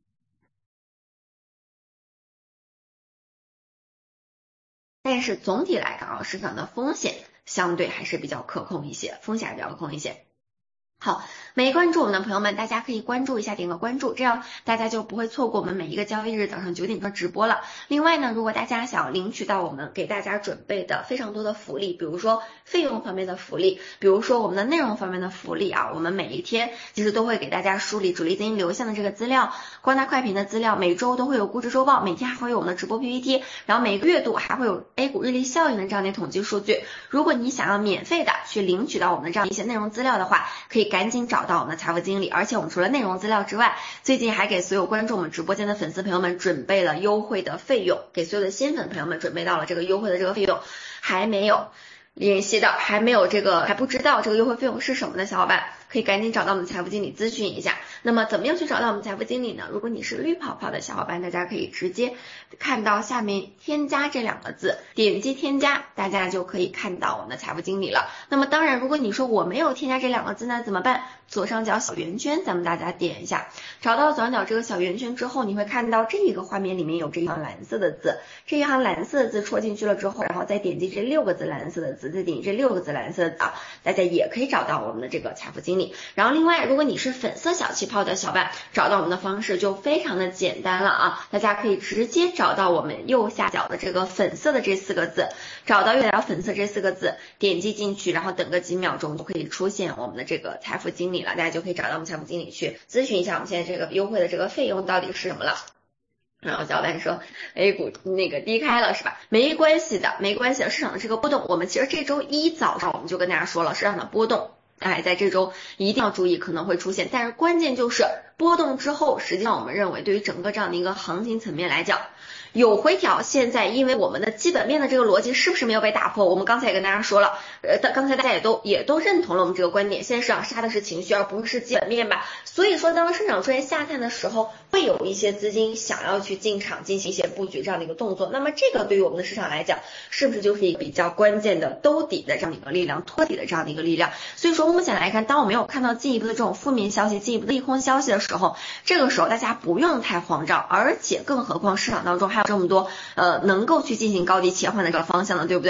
但是总体来看啊，市场的风险相对还是比较可控一些，风险还比较可控一些。好，没关注我们的朋友们，大家可以关注一下，点个关注，这样大家就不会错过我们每一个交易日早上九点钟直播了。另外呢，如果大家想领取到我们给大家准备的非常多的福利，比如说费用方面的福利，比如说我们的内容方面的福利啊，我们每一天其实都会给大家梳理主力资金流向的这个资料，光大快评的资料，每周都会有估值周报，每天还会有我们的直播 P P T， 然后每个月度还会有 A 股日历效应的这样的统计数据。如果你想要免费的去领取到我们的这样一些内容资料的话，可以赶紧找到我们的财富经理。而且我们除了内容资料之外，最近还给所有关注我们直播间的粉丝朋友们准备了优惠的费用，给所有的新粉朋友们准备到了这个优惠的这个费用。还没有联系的，还没有这个还不知道这个优惠费用是什么的小伙伴，可以赶紧找到我们的财富经理咨询一下。那么怎么样去找到我们财富经理呢？如果你是绿泡泡的小伙伴，大家可以直接看到下面添加这两个字，点击添加，大家就可以看到我们的财富经理了。那么当然如果你说我没有添加这两个字呢怎么办？左上角小圆圈咱们大家点一下，找到左上角这个小圆圈之后，你会看到这一个画面里面有这一行蓝色的字，这一行蓝色的字戳进去了之后，然后再点击这六个字蓝色的字，再点击这六个字蓝色的字啊，大家也可以找到我们的这个财富经理。然后另外如果你是粉色小气泡的小伙伴，找到我们的方式就非常的简单了啊，大家可以直接找到我们右下角的这个粉色的这四个字，找到右下角粉色这四个字，点击进去，然后等个几秒钟就可以出现我们的这个财富经理了，大家就可以找到我们财富经理去咨询一下我们现在这个优惠的这个费用到底是什么了。然后小伙伴说 A 股那个低开了是吧？没关系的，没关系的，市场的这个波动，我们其实这周一早上我们就跟大家说了，市场的波动哎，在这周一定要注意可能会出现，但是关键就是波动之后，实际上我们认为对于整个这样的一个行情层面来讲，有回调，现在因为我们的基本面的这个逻辑是不是没有被打破？我们刚才也跟大家说了，呃，刚才大家也都也都认同了我们这个观点，现在市场杀的是情绪而不是基本面吧。所以说当市场出现下探的时候，会有一些资金想要去进场进行一些布局这样的一个动作，那么这个对于我们的市场来讲，是不是就是一个比较关键的兜底的这样的一个力量，托底的这样的一个力量？所以说目前来看，当我们有看到进一步的这种负面消息，进一步的利空消息的时候，这个时候大家不用太慌张，而且更何况市场当中还有这么多呃能够去进行高低切换的这个方向呢，对不对？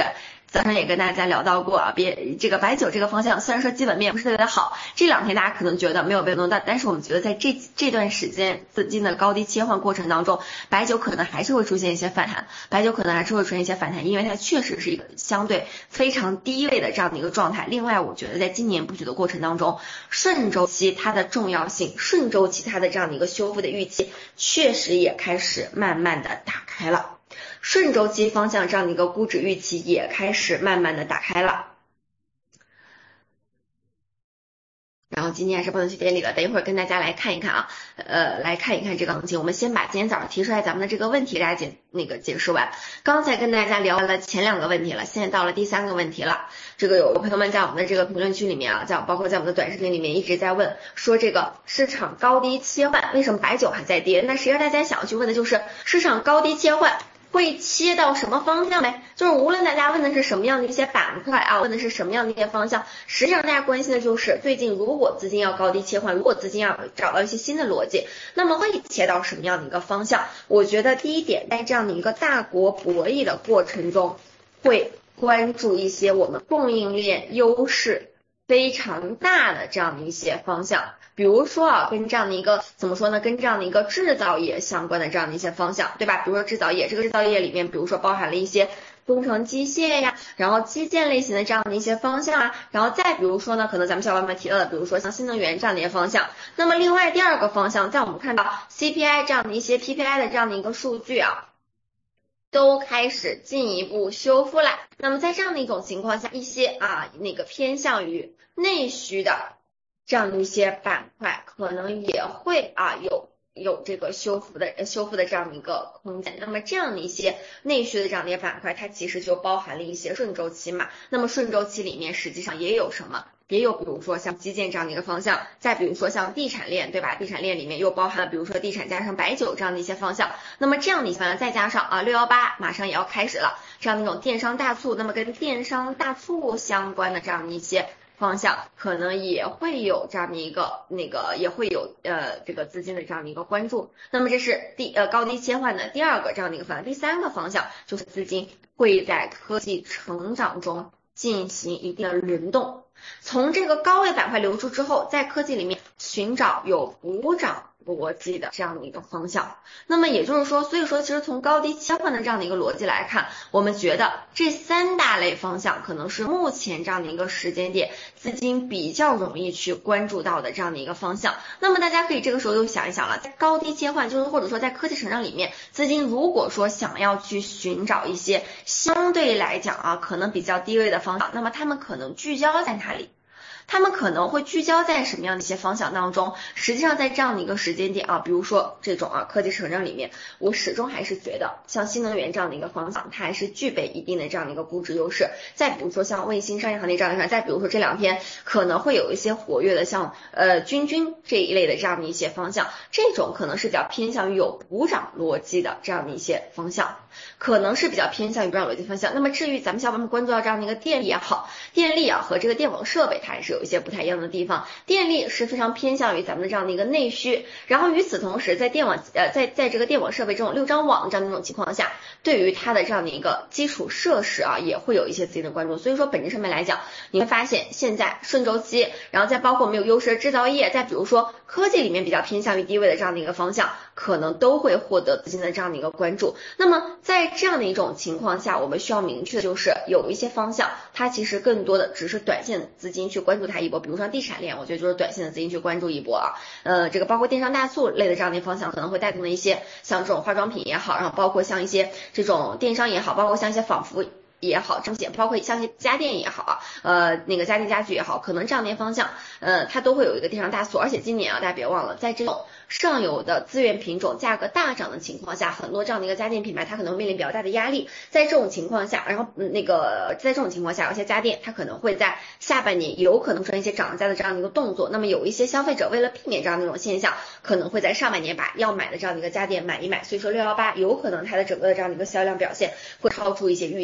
早上也跟大家聊到过啊，别这个白酒这个方向虽然说基本面不是特别的好，这两天大家可能觉得没有被动到，但是我们觉得在这这段时间资金的高低切换过程当中，白酒可能还是会出现一些反弹，白酒可能还是会出现一些反弹，因为它确实是一个相对非常低位的这样的一个状态。另外我觉得在今年布局的过程当中，顺周期它的重要性，顺周期它的这样的一个修复的预期确实也开始慢慢的打开了，顺周期方向这样的一个估值预期也开始慢慢的打开了。然后今天还是不能去店里了，等一会儿跟大家来看一看啊，呃，来看一看这个行情。我们先把今天早上提出来咱们的这个问题给大家解那个解释完。刚才跟大家聊了前两个问题了，现在到了第三个问题了。这个有朋友们在我们的这个评论区里面啊，在包括在我们的短视频里面一直在问，说这个市场高低切换，为什么白酒还在跌？那实际上大家想要去问的就是市场高低切换会切到什么方向呗？就是无论大家问的是什么样的一些板块啊，问的是什么样的一些方向，实际上大家关心的就是最近如果资金要高低切换，如果资金要找到一些新的逻辑，那么会切到什么样的一个方向？我觉得第一点，在这样的一个大国博弈的过程中，会关注一些我们供应链优势非常大的这样的一些方向。比如说啊，跟这样的一个怎么说呢？跟这样的一个制造业相关的这样的一些方向，对吧？比如说制造业，这个制造业里面，比如说包含了一些工程机械呀，然后基建类型的这样的一些方向啊，然后再比如说呢，可能咱们小伙伴们提到的，比如说像新能源这样的一些方向。那么另外第二个方向，在我们看到 C P I 这样的一些 P P I 的这样的一个数据啊，都开始进一步修复了。那么在这样的一种情况下，一些啊那个偏向于内需的这样的一些板块可能也会啊有有这个修复的修复的这样的一个空间。那么这样的一些内需的这样的一些板块，它其实就包含了一些顺周期嘛。那么顺周期里面实际上也有什么？也有比如说像基建这样的一个方向，再比如说像地产链，对吧？地产链里面又包含了比如说地产加上白酒这样的一些方向。那么这样的一些方向再加上啊六一八马上也要开始了，这样的一种电商大促，那么跟电商大促相关的这样的一些方向可能也会有这样的一个那个也会有呃这个资金的这样的一个关注。那么这是第呃高低切换的第二个这样的一个方向。第三个方向就是资金会在科技成长中进行一定的轮动，从这个高位板块流出之后，在科技里面寻找有补涨逻辑的这样的一个方向。那么也就是说，所以说其实从高低切换的这样的一个逻辑来看，我们觉得这三大类方向可能是目前这样的一个时间点资金比较容易去关注到的这样的一个方向。那么大家可以这个时候又想一想了，在高低切换，就是或者说在科技成长里面，资金如果说想要去寻找一些相对来讲啊可能比较低位的方向，那么他们可能聚焦在哪里？他们可能会聚焦在什么样的一些方向当中？实际上在这样的一个时间点啊，比如说这种啊科技成长里面，我始终还是觉得像新能源这样的一个方向，它还是具备一定的这样的一个估值优势。再比如说像卫星商业行业这样的，再比如说这两天可能会有一些活跃的像呃军军这一类的这样的一些方向，这种可能是比较偏向于有补涨逻辑的这样的一些方向，可能是比较偏向于补涨逻辑方向。那么至于咱们小伙伴们关注到这样的一个电力也好，电力啊和这个电网设备它还是有有一些不太一样的地方。电力是非常偏向于咱们的这样的一个内需，然后与此同时，在电网呃在在这个电网设备这种六张网这样的一种情况下，对于它的这样的一个基础设施啊，也会有一些资金的关注。所以说本质上面来讲，你会发现现在顺周期，然后再包括我们有优势的制造业，再比如说科技里面比较偏向于低位的这样的一个方向，可能都会获得资金的这样的一个关注。那么在这样的一种情况下，我们需要明确的就是有一些方向，它其实更多的只是短线资金去关注它一波，比如说地产链，我觉得就是短线的资金去关注一波啊。呃，这个包括电商大促类的这样的方向，可能会带动的一些像这种化妆品也好，然后包括像一些这种电商也好，包括像一些仿佛也好，这些包括像一些家电也好啊，呃，那个家电家具也好，可能这样的方向，呃，它都会有一个电商大促。而且今年啊，大家别忘了，在这种上游的资源品种价格大涨的情况下，很多这样的一个家电品牌，它可能面临比较大的压力。在这种情况下，然后嗯，那个在这种情况下，有些家电它可能会在下半年有可能出现一些涨价的这样的一个动作。那么有一些消费者为了避免这样的一种现象，可能会在上半年把要买的这样的一个家电买一买。所以说六一八有可能它的整个的这样的一个销量表现会超出一些预期。那么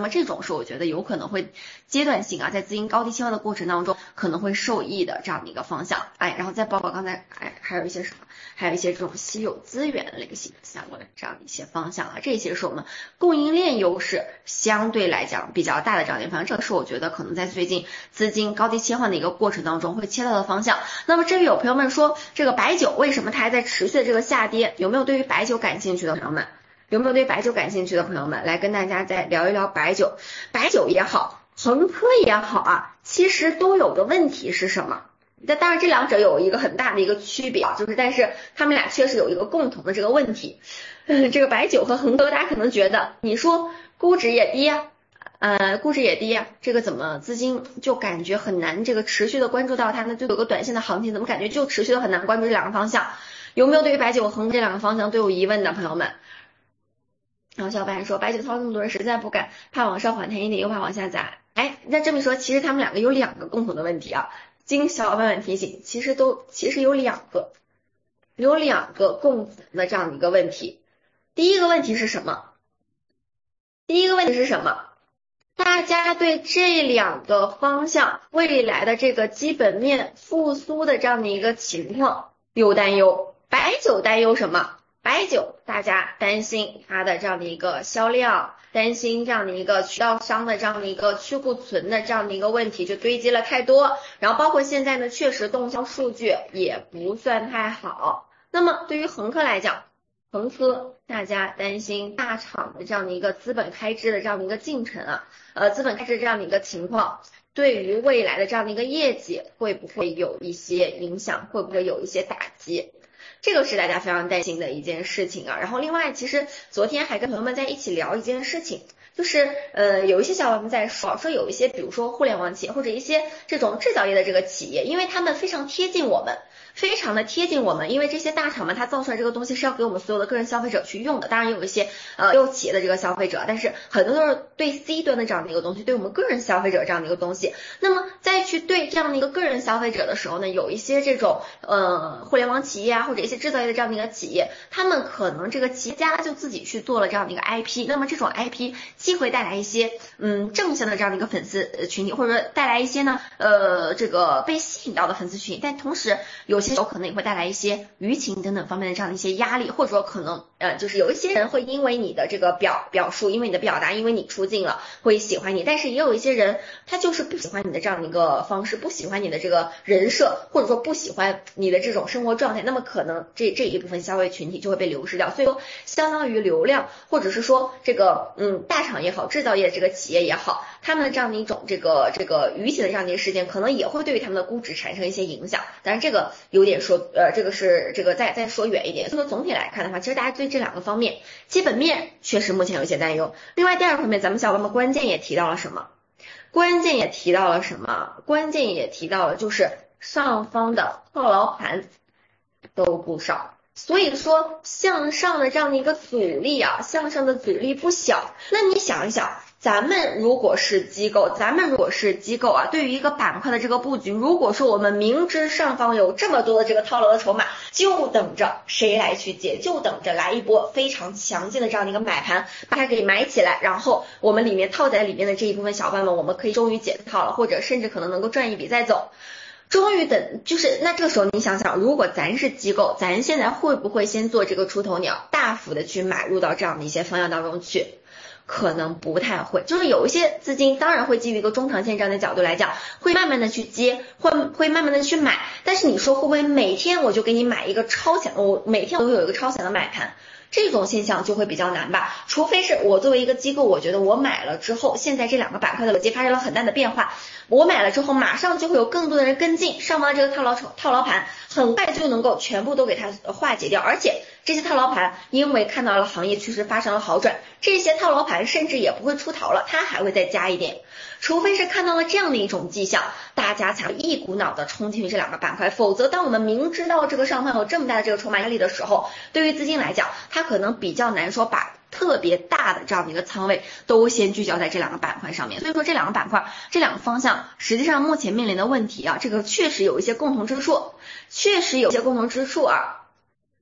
么这种是我觉得有可能会阶段性啊，在资金高低切换的过程当中可能会受益的这样的一个方向。哎，然后再包括刚才哎还有一些什么，还有一些这种稀有资源类型相关的这样的一些方向啊，这些是我们供应链优势相对来讲比较大的这样的一个方向，这个是我觉得可能在最近资金高低切换的一个过程当中会切到的方向。那么至于有朋友们说这个白酒为什么它还在持续的这个下跌，有没有对于白酒感兴趣的朋友们？有没有对白酒感兴趣的朋友们来跟大家再聊一聊白酒？白酒也好，恒科也好啊，其实都有个问题是什么？那当然这两者有一个很大的一个区别啊，就是但是他们俩确实有一个共同的这个问题。嗯，这个白酒和恒科，大家可能觉得你说估值也低啊，呃，估值也低啊，这个怎么资金就感觉很难这个持续的关注到它呢？就有个短线的行情，怎么感觉就持续的很难关注这两个方向？有没有对于白酒和恒科这两个方向都有疑问的朋友们？然后小伙伴说白酒套这么多人实在不敢，怕往上反弹一点又怕往下砸。哎，那这么说其实他们两个有两个共同的问题啊，经小伙伴们提醒，其实都其实有两个有两个共同的这样的一个问题。第一个问题是什么？第一个问题是什么？大家对这两个方向未来的这个基本面复苏的这样的一个情况有担忧。白酒担忧什么？白酒大家担心它的这样的一个销量，担心这样的一个渠道商的这样的一个去库存的这样的一个问题就堆积了太多，然后包括现在呢确实动销数据也不算太好。那么对于恒科来讲，恒科大家担心大厂的这样的一个资本开支的这样的一个进程啊，呃资本开支这样的一个情况，对于未来的这样的一个业绩会不会有一些影响，会不会有一些打击？这个是大家非常担心的一件事情啊。然后另外其实昨天还跟朋友们在一起聊一件事情，就是呃有一些小伙伴们在说说有一些比如说互联网企业或者一些这种制造业的这个企业，因为他们非常贴近我们，非常的贴近我们，因为这些大厂们它造出来这个东西是要给我们所有的个人消费者去用的，当然有一些呃有企业的这个消费者，但是很多都是对 C 端的这样的一个东西，对我们个人消费者这样的一个东西。那么在去对这样的一个个人消费者的时候呢，有一些这种呃互联网企业啊或者一些制造业的这样的一个企业，他们可能这个企业家就自己去做了这样的一个 I P， 那么这种 I P 既会带来一些嗯正向的这样的一个粉丝群体，或者说带来一些呢呃这个被吸引到的粉丝群体，但同时有些时候可能也会带来一些舆情等等方面的这样的一些压力，或者说可能呃就是有一些人会因为你的这个表表述，因为你的表达，因为你出镜了会喜欢你，但是也有一些人他就是不喜欢你的这样的一个方式，不喜欢你的这个人设，或者说不喜欢你的这种生活状态，那么可能这这一部分消费群体就会被流失掉。所以说相当于流量，或者是说这个嗯大厂也好，制造业这个企业也好，他们的这样的一种这个这个舆情的这样的一个事件，可能也会对于他们的估值产生一些影响。当然这个有点说呃这个是这个再再说远一点。所以说总体来看的话，其实大家对这两个方面基本面确实目前有一些担忧。另外第二个方面，咱们小伙伴们关键也提到了什么？关键也提到了什么？关键也提到了就是上方的套牢盘都不少，所以说向上的这样的一个阻力啊，向上的阻力不小。那你想一想，咱们如果是机构，咱们如果是机构啊，对于一个板块的这个布局，如果说我们明知上方有这么多的这个套牢的筹码，就等着谁来去接，就等着来一波非常强劲的这样的一个买盘，把它给买起来，然后我们里面套在里面的这一部分小伙伴们，我们可以终于解套了，或者甚至可能能够赚一笔再走。终于等，就是那这个时候你想想，如果咱是机构，咱现在会不会先做这个出头鸟，大幅的去买入到这样的一些方向当中去？可能不太会，就是有一些资金当然会基于一个中长线这样的角度来讲，会慢慢的去接，会会慢慢的去买，但是你说会不会每天我就给你买一个超强，我每天我都有一个超强的买盘？这种现象就会比较难吧，除非是我作为一个机构，我觉得我买了之后，现在这两个板块的逻辑发生了很大的变化，我买了之后马上就会有更多的人跟进，上方这个套牢套牢盘很快就能够全部都给它化解掉，而且这些套牢盘因为看到了行业趋势发生了好转，这些套牢盘甚至也不会出逃了，它还会再加一点，除非是看到了这样的一种迹象，大家才一股脑的冲进去这两个板块，否则当我们明知道这个上方有这么大的这个筹码压力的时候，对于资金来讲，它可能比较难说把特别大的这样的一个仓位都先聚焦在这两个板块上面。所以说这两个板块这两个方向实际上目前面临的问题啊，这个确实有一些共同之处，确实有一些共同之处啊。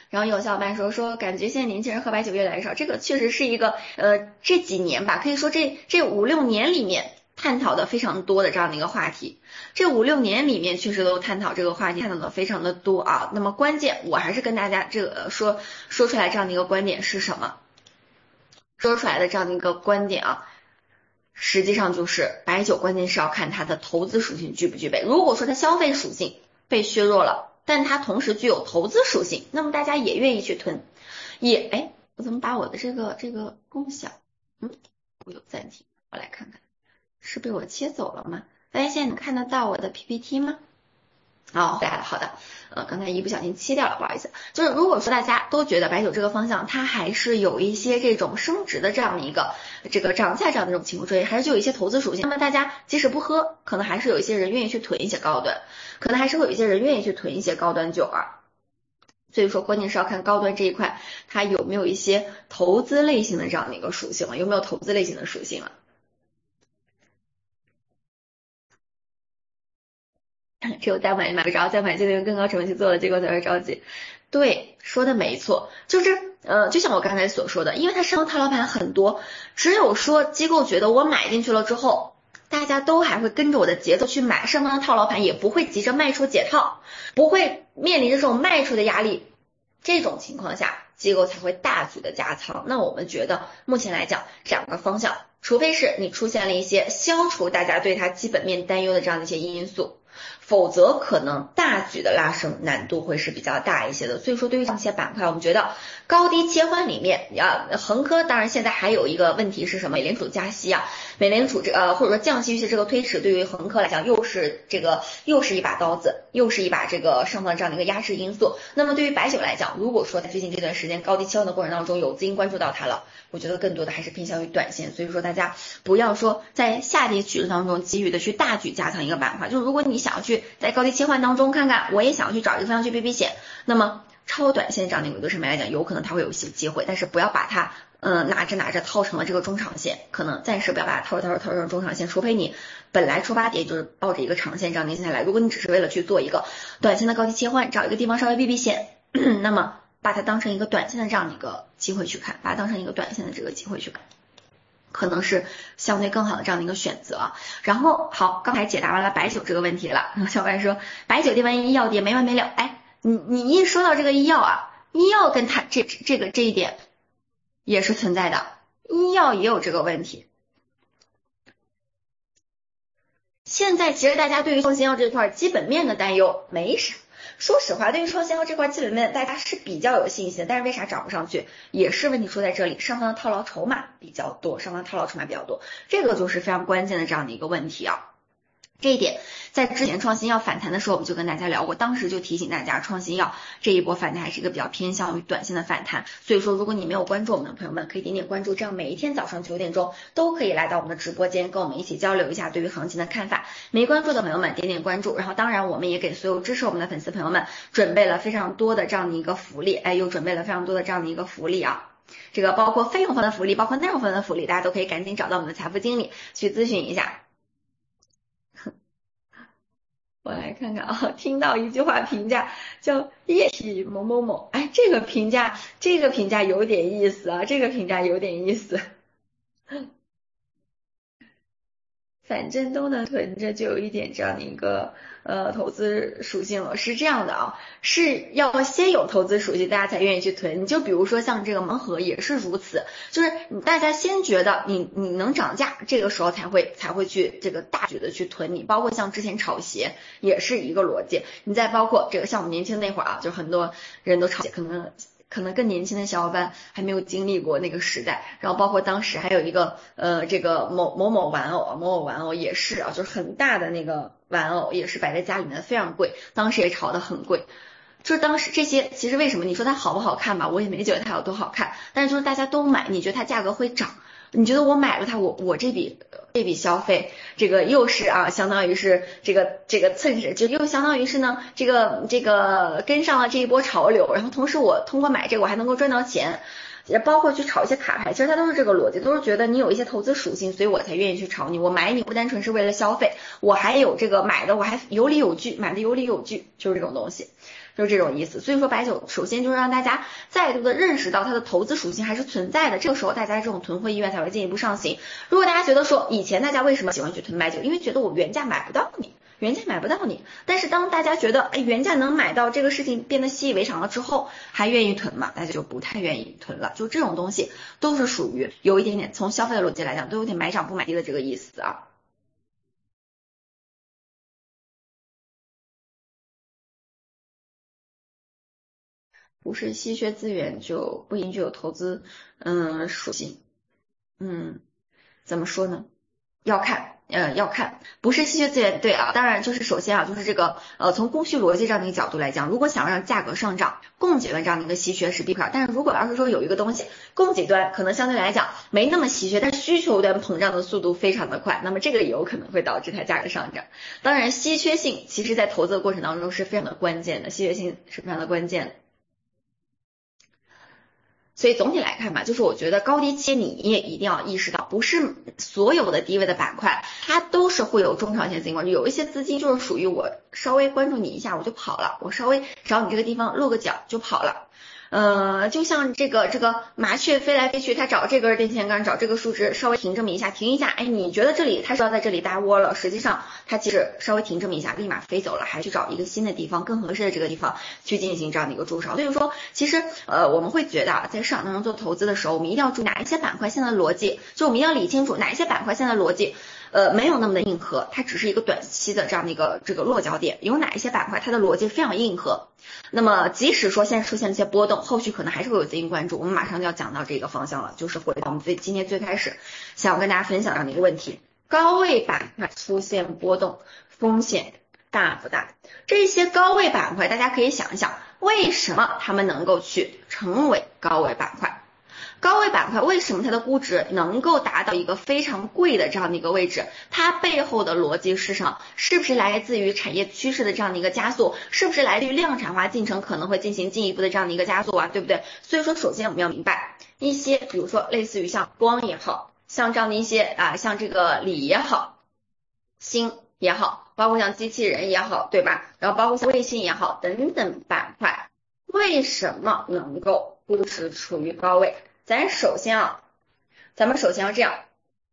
然后有小伙伴说说感觉现在年轻人喝白酒越来越少，这个确实是一个呃这几年吧，可以说这这五六年里面探讨的非常多的这样的一个话题。这五六年里面确实都探讨这个话题，探讨的非常的多啊。那么关键我还是跟大家这个说说出来这样的一个观点是什么？说出来的这样的一个观点啊，实际上就是白酒关键是要看它的投资属性具不具备。如果说它消费属性被削弱了，但它同时具有投资属性，那么大家也愿意去囤。也哎，我怎么把我的这个这个共享，嗯，我有暂停，我来看看，是被我切走了吗？大家现在能看得到我的 P P T 吗？哦，回来了，好的，呃，刚才一不小心切掉了，不好意思。就是如果说大家都觉得白酒这个方向它还是有一些这种升值的这样的一个这个涨价这样的这种情况，所以还是就有一些投资属性。那么大家即使不喝，可能还是有一些人愿意去囤一些高端，可能还是会有一些人愿意去囤一些高端酒啊。所以说关键是要看高端这一块它有没有一些投资类型的这样的一个属性了，有没有投资类型的属性了。只有再买买不着，再买就得用更高成本去做了，结果才会着急。对，说的没错，就是呃，就像我刚才所说的，因为它上套牢盘很多，只有说机构觉得我买进去了之后，大家都还会跟着我的节奏去买上方的套牢盘，也不会急着卖出解套，不会面临着这种卖出的压力，这种情况下，机构才会大举的加仓。那我们觉得目前来讲，两个方向，除非是你出现了一些消除大家对它基本面担忧的这样的一些因素，否则可能大举的拉升难度会是比较大一些的。所以说对于这些板块，我们觉得高低切换里面啊，恒科当然现在还有一个问题是什么？美联储加息啊，美联储这呃或者说降息预期这个推迟，对于恒科来讲又是这个又是一把刀子，又是一把这个上方这样的一个压制因素。那么对于白酒来讲，如果说在最近这段时间高低切换的过程当中有资金关注到它了，我觉得更多的还是偏向于短线。所以说大家不要说在下跌趋势当中急于的去大举加仓一个板块，就是如果你想要去在高低切换当中看看，我也想要去找一个方向去避避险，那么超短线这样的一个对上面来讲，有可能它会有一些机会，但是不要把它嗯拿着拿着套成了这个中长线，可能暂时不要把它套着套着套成中长线，除非你本来出发点就是抱着一个长线这样定下来，如果你只是为了去做一个短线的高低切换，找一个地方稍微避避险，那么把它当成一个短线的这样的一个机会去看，把它当成一个短线的这个机会去看，可能是相对更好的这样的一个选择。然后好，刚才解答完了白酒这个问题了，小伙伴说白酒跌万一医药跌没完没了，哎，你你一说到这个医药啊，医药跟它这这个这一点也是存在的，医药也有这个问题。现在其实大家对于创新药这块基本面的担忧没啥。说实话，对于创新药这块基本面大家是比较有信心的，但是为啥涨不上去，也是问题出在这里，上方的套牢筹码比较多，上方套牢筹码比较多，这个就是非常关键的这样的一个问题啊。这一点在之前创新药反弹的时候我们就跟大家聊过，当时就提醒大家创新药这一波反弹还是一个比较偏向于短线的反弹，所以说如果你没有关注我们的朋友们可以点点关注，这样每一天早上九点钟都可以来到我们的直播间跟我们一起交流一下对于行情的看法。没关注的朋友们点点关注，然后当然我们也给所有支持我们的粉丝朋友们准备了非常多的这样的一个福利，哎，又准备了非常多的这样的一个福利啊，这个包括费用方的福利，包括内容方的福利，大家都可以赶紧找到我们的财富经理去咨询一下。我来看看啊，听到一句话评价叫液体某某某，哎，这个评价这个评价有点意思啊，这个评价有点意思。反正都能囤着，就有一点这样的一个呃投资属性了。是这样的啊，是要先有投资属性，大家才愿意去囤。你就比如说像这个盲盒也是如此，就是你大家先觉得你你能涨价，这个时候才会才会去这个大举的去囤你。包括像之前炒鞋也是一个逻辑，你再包括这个像我们年轻那会儿啊，就很多人都炒鞋，可能。可能更年轻的小伙伴还没有经历过那个时代，然后包括当时还有一个呃这个某某某玩偶，某某玩偶也是啊，就是很大的那个玩偶，也是摆在家里面非常贵，当时也炒得很贵。就是当时这些其实为什么你说它好不好看吧，我也没觉得它有多好看，但是就是大家都买，你觉得它价格会涨，你觉得我买了它，我我这笔这笔消费，这个又是啊，相当于是这个这个蹭着，就又相当于是呢，这个这个跟上了这一波潮流，然后同时我通过买这个我还能够赚到钱， 也包括去炒一些卡牌，其实它都是这个逻辑，都是觉得你有一些投资属性，所以我才愿意去炒你。我买你不单纯是为了消费，我还有这个买的我还有理有据，买的有理有据，就是这种东西，就是这种意思。所以说白酒首先就是让大家再度的认识到它的投资属性还是存在的，这个时候大家这种囤货意愿才会进一步上行。如果大家觉得说以前大家为什么喜欢去囤白酒，因为觉得我原价买不到你。原价买不到你，但是当大家觉得哎原价能买到这个事情变得习以为常了之后，还愿意囤嘛？大家就不太愿意囤了。就这种东西都是属于有一点点从消费的逻辑来讲，都有点买涨不买跌的这个意思啊。不是稀缺资源就不一定具有投资嗯属性，嗯，怎么说呢？要看，呃，要看，不是稀缺资源，对啊，当然就是首先啊，就是这个，呃，从供需逻辑这样的一个角度来讲，如果想让价格上涨，供给端这样的一个稀缺是必不可少，但是如果要是说有一个东西，供给端可能相对来讲没那么稀缺，但需求端膨胀的速度非常的快，那么这个也有可能会导致它价格上涨。当然，稀缺性其实在投资的过程当中是非常的关键的，稀缺性是非常的关键的。所以总体来看吧，就是我觉得高低切你也一定要意识到，不是所有的低位的板块它都是会有中长线资金关注，有一些资金就是属于我稍微关注你一下我就跑了，我稍微找你这个地方落个脚就跑了。呃，就像这个这个麻雀飞来飞去，它找这根电线杆，找这个树枝，稍微停这么一下，停一下，哎，你觉得这里它是要在这里搭窝了，实际上它其实稍微停这么一下，立马飞走了，还去找一个新的地方，更合适的这个地方去进行这样的一个筑巢。所以说，其实呃我们会觉得啊，在市场当中做投资的时候，我们一定要注意哪一些板块现在的逻辑，就我们一定要理清楚哪一些板块现在的逻辑。呃，没有那么的硬核，它只是一个短期的这样的一个这个落脚点。有哪一些板块它的逻辑非常硬核？那么即使说现在出现了一些波动，后续可能还是会有资金关注。我们马上就要讲到这个方向了，就是回到我们最今天最开始想要跟大家分享这样的一个问题：高位板块出现波动，风险大不大？这些高位板块，大家可以想一想，为什么他们能够去成为高位板块？高位板块为什么它的估值能够达到一个非常贵的这样的一个位置？它背后的逻辑是什么？是不是来自于产业趋势的这样的一个加速？是不是来自于量产化进程可能会进行进一步的这样的一个加速啊？对不对？所以说，首先我们要明白一些，比如说类似于像光也好，像这样的一些啊，像这个锂也好，锌也好，包括像机器人也好，对吧？然后包括像卫星也好，等等板块，为什么能够估值处于高位？咱首先啊，咱们首先要这样，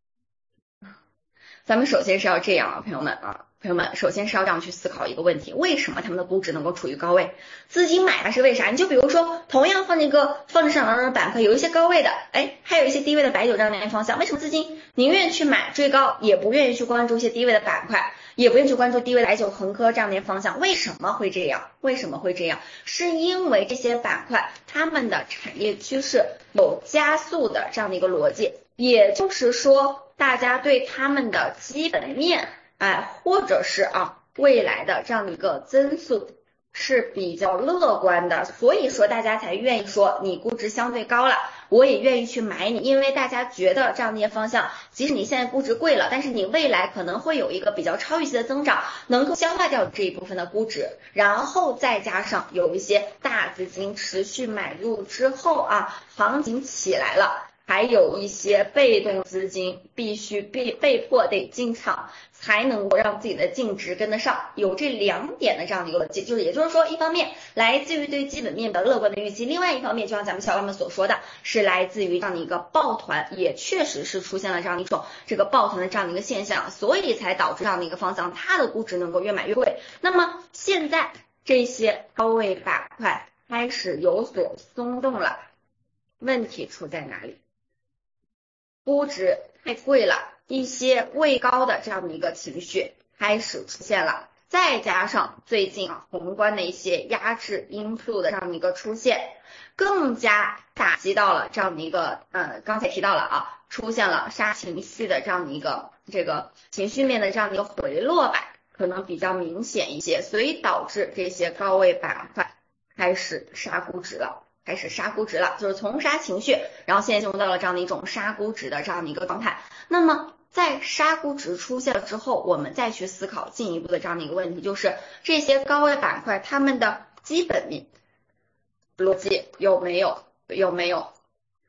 咱们首先是要这样啊，朋友们啊，朋友们，首先是要这样去思考一个问题：为什么他们的估值能够处于高位？资金买它是为啥？你就比如说，同样放这个放着市场当中的板块，有一些高位的，哎，还有一些低位的白酒这样的一个方向，为什么资金宁愿去买追高，也不愿意去关注一些低位的板块？也不愿意去关注低位的白酒、恒科这样的一个方向，为什么会这样？为什么会这样？是因为这些板块它们的产业趋势有加速的这样的一个逻辑，也就是说，大家对他们的基本面，哎，或者是啊未来的这样的一个增速是比较乐观的，所以说大家才愿意说你估值相对高了，我也愿意去买你，因为大家觉得这样的一些方向，即使你现在估值贵了，但是你未来可能会有一个比较超预期的增长，能够消化掉这一部分的估值，然后再加上有一些大资金持续买入之后啊，行情起来了，还有一些被动资金必须被被迫得进场，才能够让自己的净值跟得上，有这两点的这样的一个逻辑，就是也就是说，一方面来自于对基本面的乐观的预期，另外一方面就像咱们小伙伴们所说的，是来自于这样的一个抱团，也确实是出现了这样的一种这个抱团的这样的一个现象，所以才导致这样的一个方向，它的估值能够越买越贵。那么现在这些高位板块开始有所松动了，问题出在哪里？估值太贵了，一些位高的这样的一个情绪开始出现了，再加上最近啊宏观的一些压制因素的这样的一个出现，更加打击到了这样的一个呃刚才提到了啊，出现了杀情绪的这样的一个这个情绪面的这样的一个回落吧，可能比较明显一些，所以导致这些高位板块开始杀估值了。开始杀估值了，就是从杀情绪，然后现在进入到了这样的一种杀估值的这样的一个状态。那么在杀估值出现了之后，我们再去思考进一步的这样的一个问题，就是这些高位板块它们的基本面逻辑有没有有没有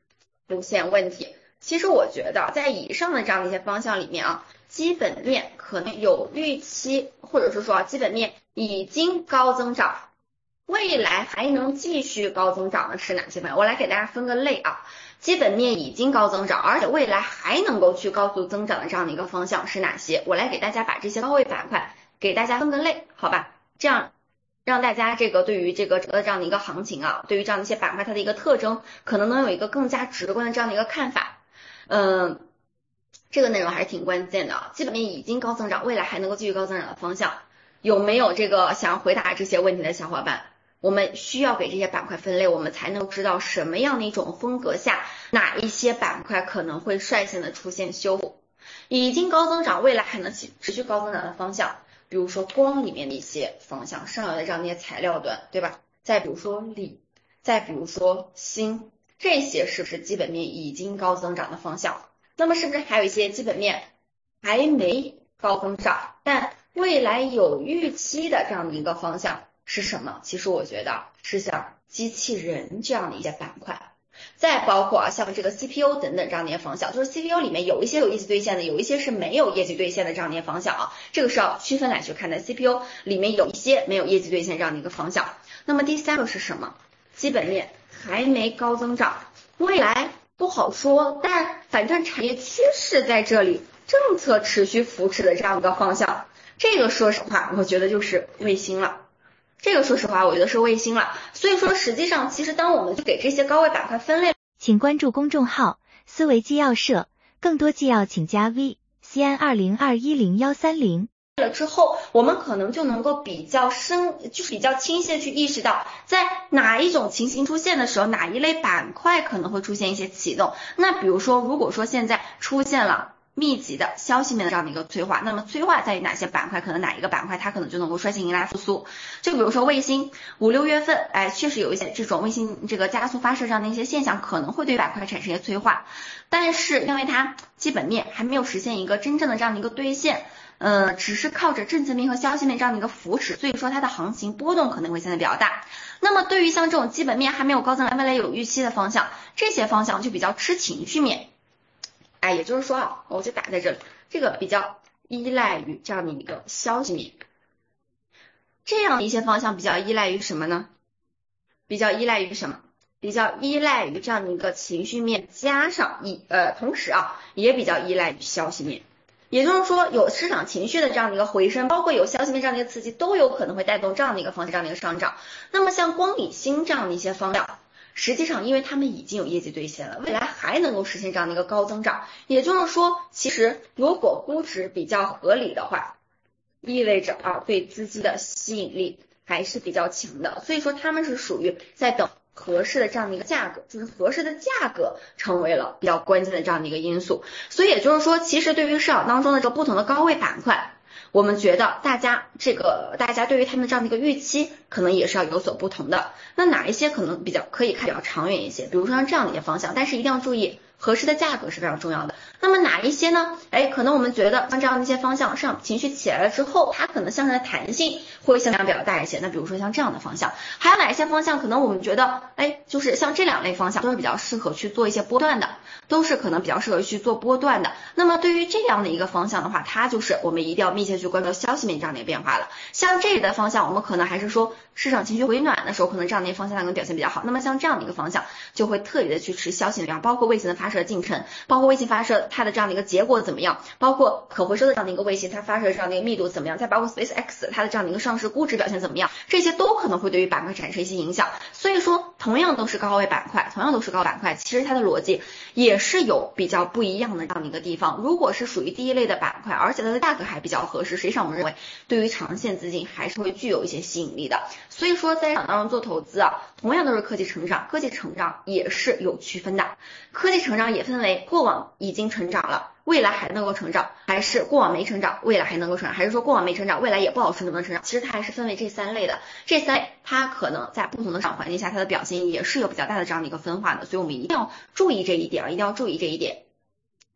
出现问题。其实我觉得在以上的这样的一些方向里面啊，基本面可能有预期，或者是说基本面已经高增长，未来还能继续高增长的是哪些板块？我来给大家分个类啊，基本面已经高增长，而且未来还能够去高速增长的这样的一个方向是哪些？我来给大家把这些高位板块给大家分个类，好吧？这样让大家这个对于这个整个这样的一个行情啊，对于这样的一些板块它的一个特征，可能能有一个更加直观的这样的一个看法。嗯，这个内容还是挺关键的，基本面已经高增长，未来还能够继续高增长的方向，有没有这个想要回答这些问题的小伙伴？我们需要给这些板块分类，我们才能知道什么样的一种风格下，哪一些板块可能会率先的出现修复。已经高增长，未来还能持续高增长的方向，比如说光里面的一些方向，上游的这样的一些材料端，对吧？再比如说锂，再比如说锌，这些是不是基本面已经高增长的方向？那么是不是还有一些基本面还没高增长，但未来有预期的这样的一个方向是什么？其实我觉得是像机器人这样的一些板块，再包括啊像这个 C P U 等等这样的一些方向，就是 C P U 里面有一些有业绩兑现的，有一些是没有业绩兑现的这样的一些方向啊，这个是要区分来去看的。C P U 里面有一些没有业绩兑现这样的一个方向。那么第三个是什么？基本面还没高增长，未来不好说，但反正产业趋势在这里，政策持续扶持的这样一个方向，这个说实话我觉得就是卫星了。这个说实话我觉得是卫星了。所以说实际上其实当我们去给这些高位板块分类， 请关注公众号思维纪要社，更多纪要请加 V C N 二零二一零一三零了之后，我们可能就能够比较深，就是比较清晰的去意识到，在哪一种情形出现的时候，哪一类板块可能会出现一些启动。那比如说，如果说现在出现了密集的消息面的这样的一个催化，那么催化在于哪些板块？可能哪一个板块它可能就能够率先迎来复苏。就比如说卫星，五六月份，哎，确实有一些这种卫星这个加速发射这样的一些现象，可能会对板块产生一些催化，但是因为它基本面还没有实现一个真正的这样的一个兑现。呃，只是靠着政策面和消息面这样的一个扶持，所以说它的行情波动可能会现在比较大。那么对于像这种基本面还没有高增长，未来有预期的方向，这些方向就比较吃情绪面。哎，也就是说啊，我就打在这里，这个比较依赖于这样的一个消息面。这样的一些方向比较依赖于什么呢？比较依赖于什么？比较依赖于这样的一个情绪面，加上一呃，同时啊，也比较依赖于消息面。也就是说，有市场情绪的这样的一个回升，包括有消息面这样的一个刺激，都有可能会带动这样的一个方向，这样的一个上涨。那么像光锂锌这样的一些方向，实际上因为他们已经有业绩兑现了，未来还能够实现这样的一个高增长。也就是说，其实如果估值比较合理的话，意味着啊对资金的吸引力还是比较强的。所以说他们是属于在等合适的这样的一个价格，就是合适的价格成为了比较关键的这样的一个因素。所以也就是说，其实对于市场当中的这个不同的高位板块，我们觉得大家这个大家对于他们这样的一个预期可能也是要有所不同的。那哪一些可能比较可以看比较长远一些，比如说像这样的一些方向，但是一定要注意合适的价格是非常重要的。那么哪一些呢？哎，可能我们觉得像这样的一些方向上情绪起来了之后，它可能向上的弹性会相对比较大一些。那比如说像这样的方向，还有哪一些方向可能我们觉得哎，就是像这两类方向都是比较适合去做一些波段的，都是可能比较适合去做波段的。那么对于这样的一个方向的话，它就是我们一定要密切去关注消息面这样的一个变化了。像这类的方向，我们可能还是说市场情绪回暖的时候，可能这样的一个方向它可能表现比较好。那么像这样的一个方向，就会特别的去吃消息面，包括卫星的发射进程，包括卫星发射它的这样的一个结果怎么样，包括可回收的这样的一个卫星它发射这样的一个密度怎么样，再包括 SpaceX 它的这样的一个上市估值表现怎么样，这些都可能会对于板块产生一些影响。所以说同样都是高位板块，同样都是高板块，其实它的逻辑也是有比较不一样的这样的一个地方。如果是属于第一类的板块，而且它的价格还比较合适，实际上我们认为对于长线资金还是会具有一些吸引力的。所以说在市场当中做投资啊，同样都是科技成长，科技成长也是有区分的。科技成长也分为过往已经成长了，未来还能够成长，还是过往没成长，未来还能够成长，还是说过往没成长，未来也不好说能不能成长。其实它还是分为这三类的，这三类它可能在不同的市场环境下，它的表现也是有比较大的这样的一个分化的，所以我们一定要注意这一点，一定要注意这一点。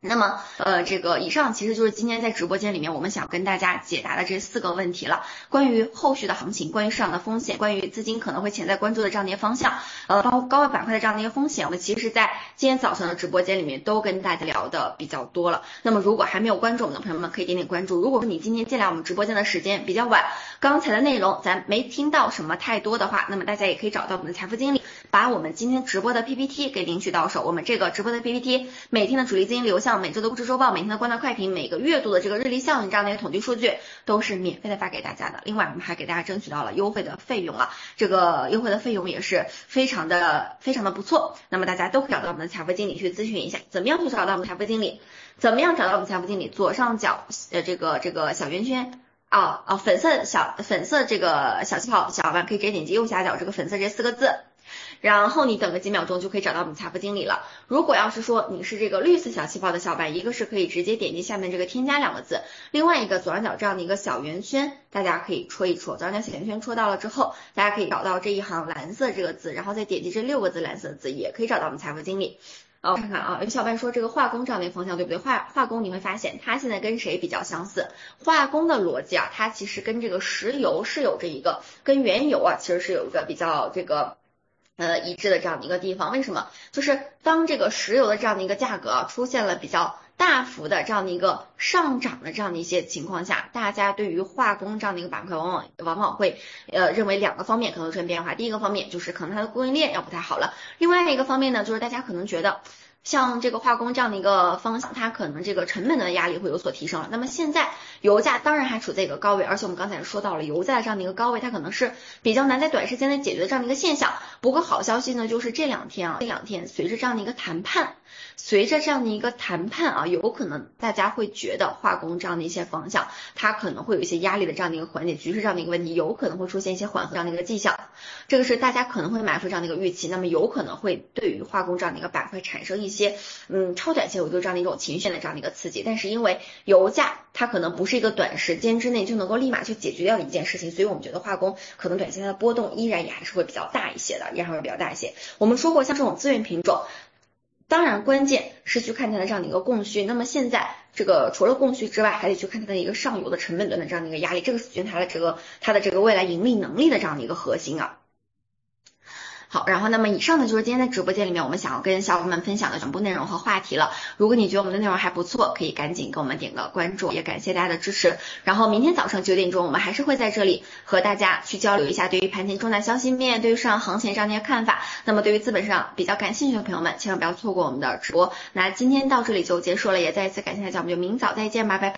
那么，呃，这个以上其实就是今天在直播间里面我们想跟大家解答的这四个问题了。关于后续的行情，关于市场的风险，关于资金可能会潜在关注的这样的一些方向，呃，包括高位板块的这样的一个风险，我们其实在今天早上的直播间里面都跟大家聊的比较多了。那么，如果还没有关注我们的朋友们，可以点点关注。如果说你今天进来我们直播间的时间比较晚，刚才的内容咱没听到什么太多的话，那么大家也可以找到我们的财富经理，把我们今天直播的 P P T 给领取到手。我们这个直播的 P P T， 每天的主力资金流向，每周的估值周报，每天的观察快评，每个月度的这个日历效应这样的一个统计数据都是免费的发给大家的。另外我们还给大家争取到了优惠的费用啊，这个优惠的费用也是非常的非常的不错。那么大家都可以找到我们的财富经理去咨询一下，怎么样去找到我们财富经理？怎么样找到我们财富经理？左上角呃这个这个小圆圈。啊啊，粉色小粉色这个小气泡，小伙伴可以直接点击右下角这个粉色这四个字，然后你等个几秒钟就可以找到我们财富经理了。如果要是说你是这个绿色小气泡的小伙伴，一个是可以直接点击下面这个添加两个字，另外一个左上角这样的一个小圆圈，大家可以戳一戳，左上角小圆圈戳到了之后，大家可以找到这一行蓝色这个字，然后再点击这六个字蓝色的字，也可以找到我们财富经理。哦，看看啊，有小伙伴说这个化工这样的一个方向对不对？化化工你会发现它现在跟谁比较相似？化工的逻辑啊，它其实跟这个石油是有着一个跟原油啊，其实是有一个比较这个呃一致的这样的一个地方。为什么？就是当这个石油的这样的一个价格啊出现了比较大幅的这样的一个上涨的这样的一些情况下，大家对于化工这样的一个板块往往往往会呃认为两个方面可能出现变化。第一个方面就是可能它的供应链要不太好了，另外一个方面呢就是大家可能觉得像这个化工这样的一个方向，它可能这个成本的压力会有所提升了。那么现在油价当然还处在一个高位，而且我们刚才说到了油价这样的一个高位，它可能是比较难在短时间内解决的这样的一个现象。不过好消息呢，就是这两天啊，这两天随着这样的一个谈判，随着这样的一个谈判啊，有可能大家会觉得化工这样的一些方向，它可能会有一些压力的这样的一个缓解，局势这样的一个问题，有可能会出现一些缓和这样的一个迹象。这个是大家可能会买出这样的一个预期，那么有可能会对于化工这样的一个板块产生一些一些嗯超短线维度这样的一种情绪的这样的一个刺激，但是因为油价它可能不是一个短时间之内就能够立马去解决掉的一件事情，所以我们觉得化工可能短线它的波动依然也还是会比较大一些的，依然会比较大一些。我们说过像这种资源品种，当然关键是去看它的这样的一个供需，那么现在这个除了供需之外，还得去看它的一个上游的成本端的这样的一个压力，这个是决定它的这个它的这个未来盈利能力的这样的一个核心啊。好，然后那么以上呢就是今天在直播间里面我们想要跟小伙伴们分享的全部内容和话题了。如果你觉得我们的内容还不错，可以赶紧给我们点个关注，也感谢大家的支持。然后明天早上九点钟我们还是会在这里和大家去交流一下对于盘前重大消息面，对于市场行情这样的一些看法。那么对于资本市场比较感兴趣的朋友们，千万不要错过我们的直播。那今天到这里就结束了，也再一次感谢大家，我们就明早再见吧，拜拜。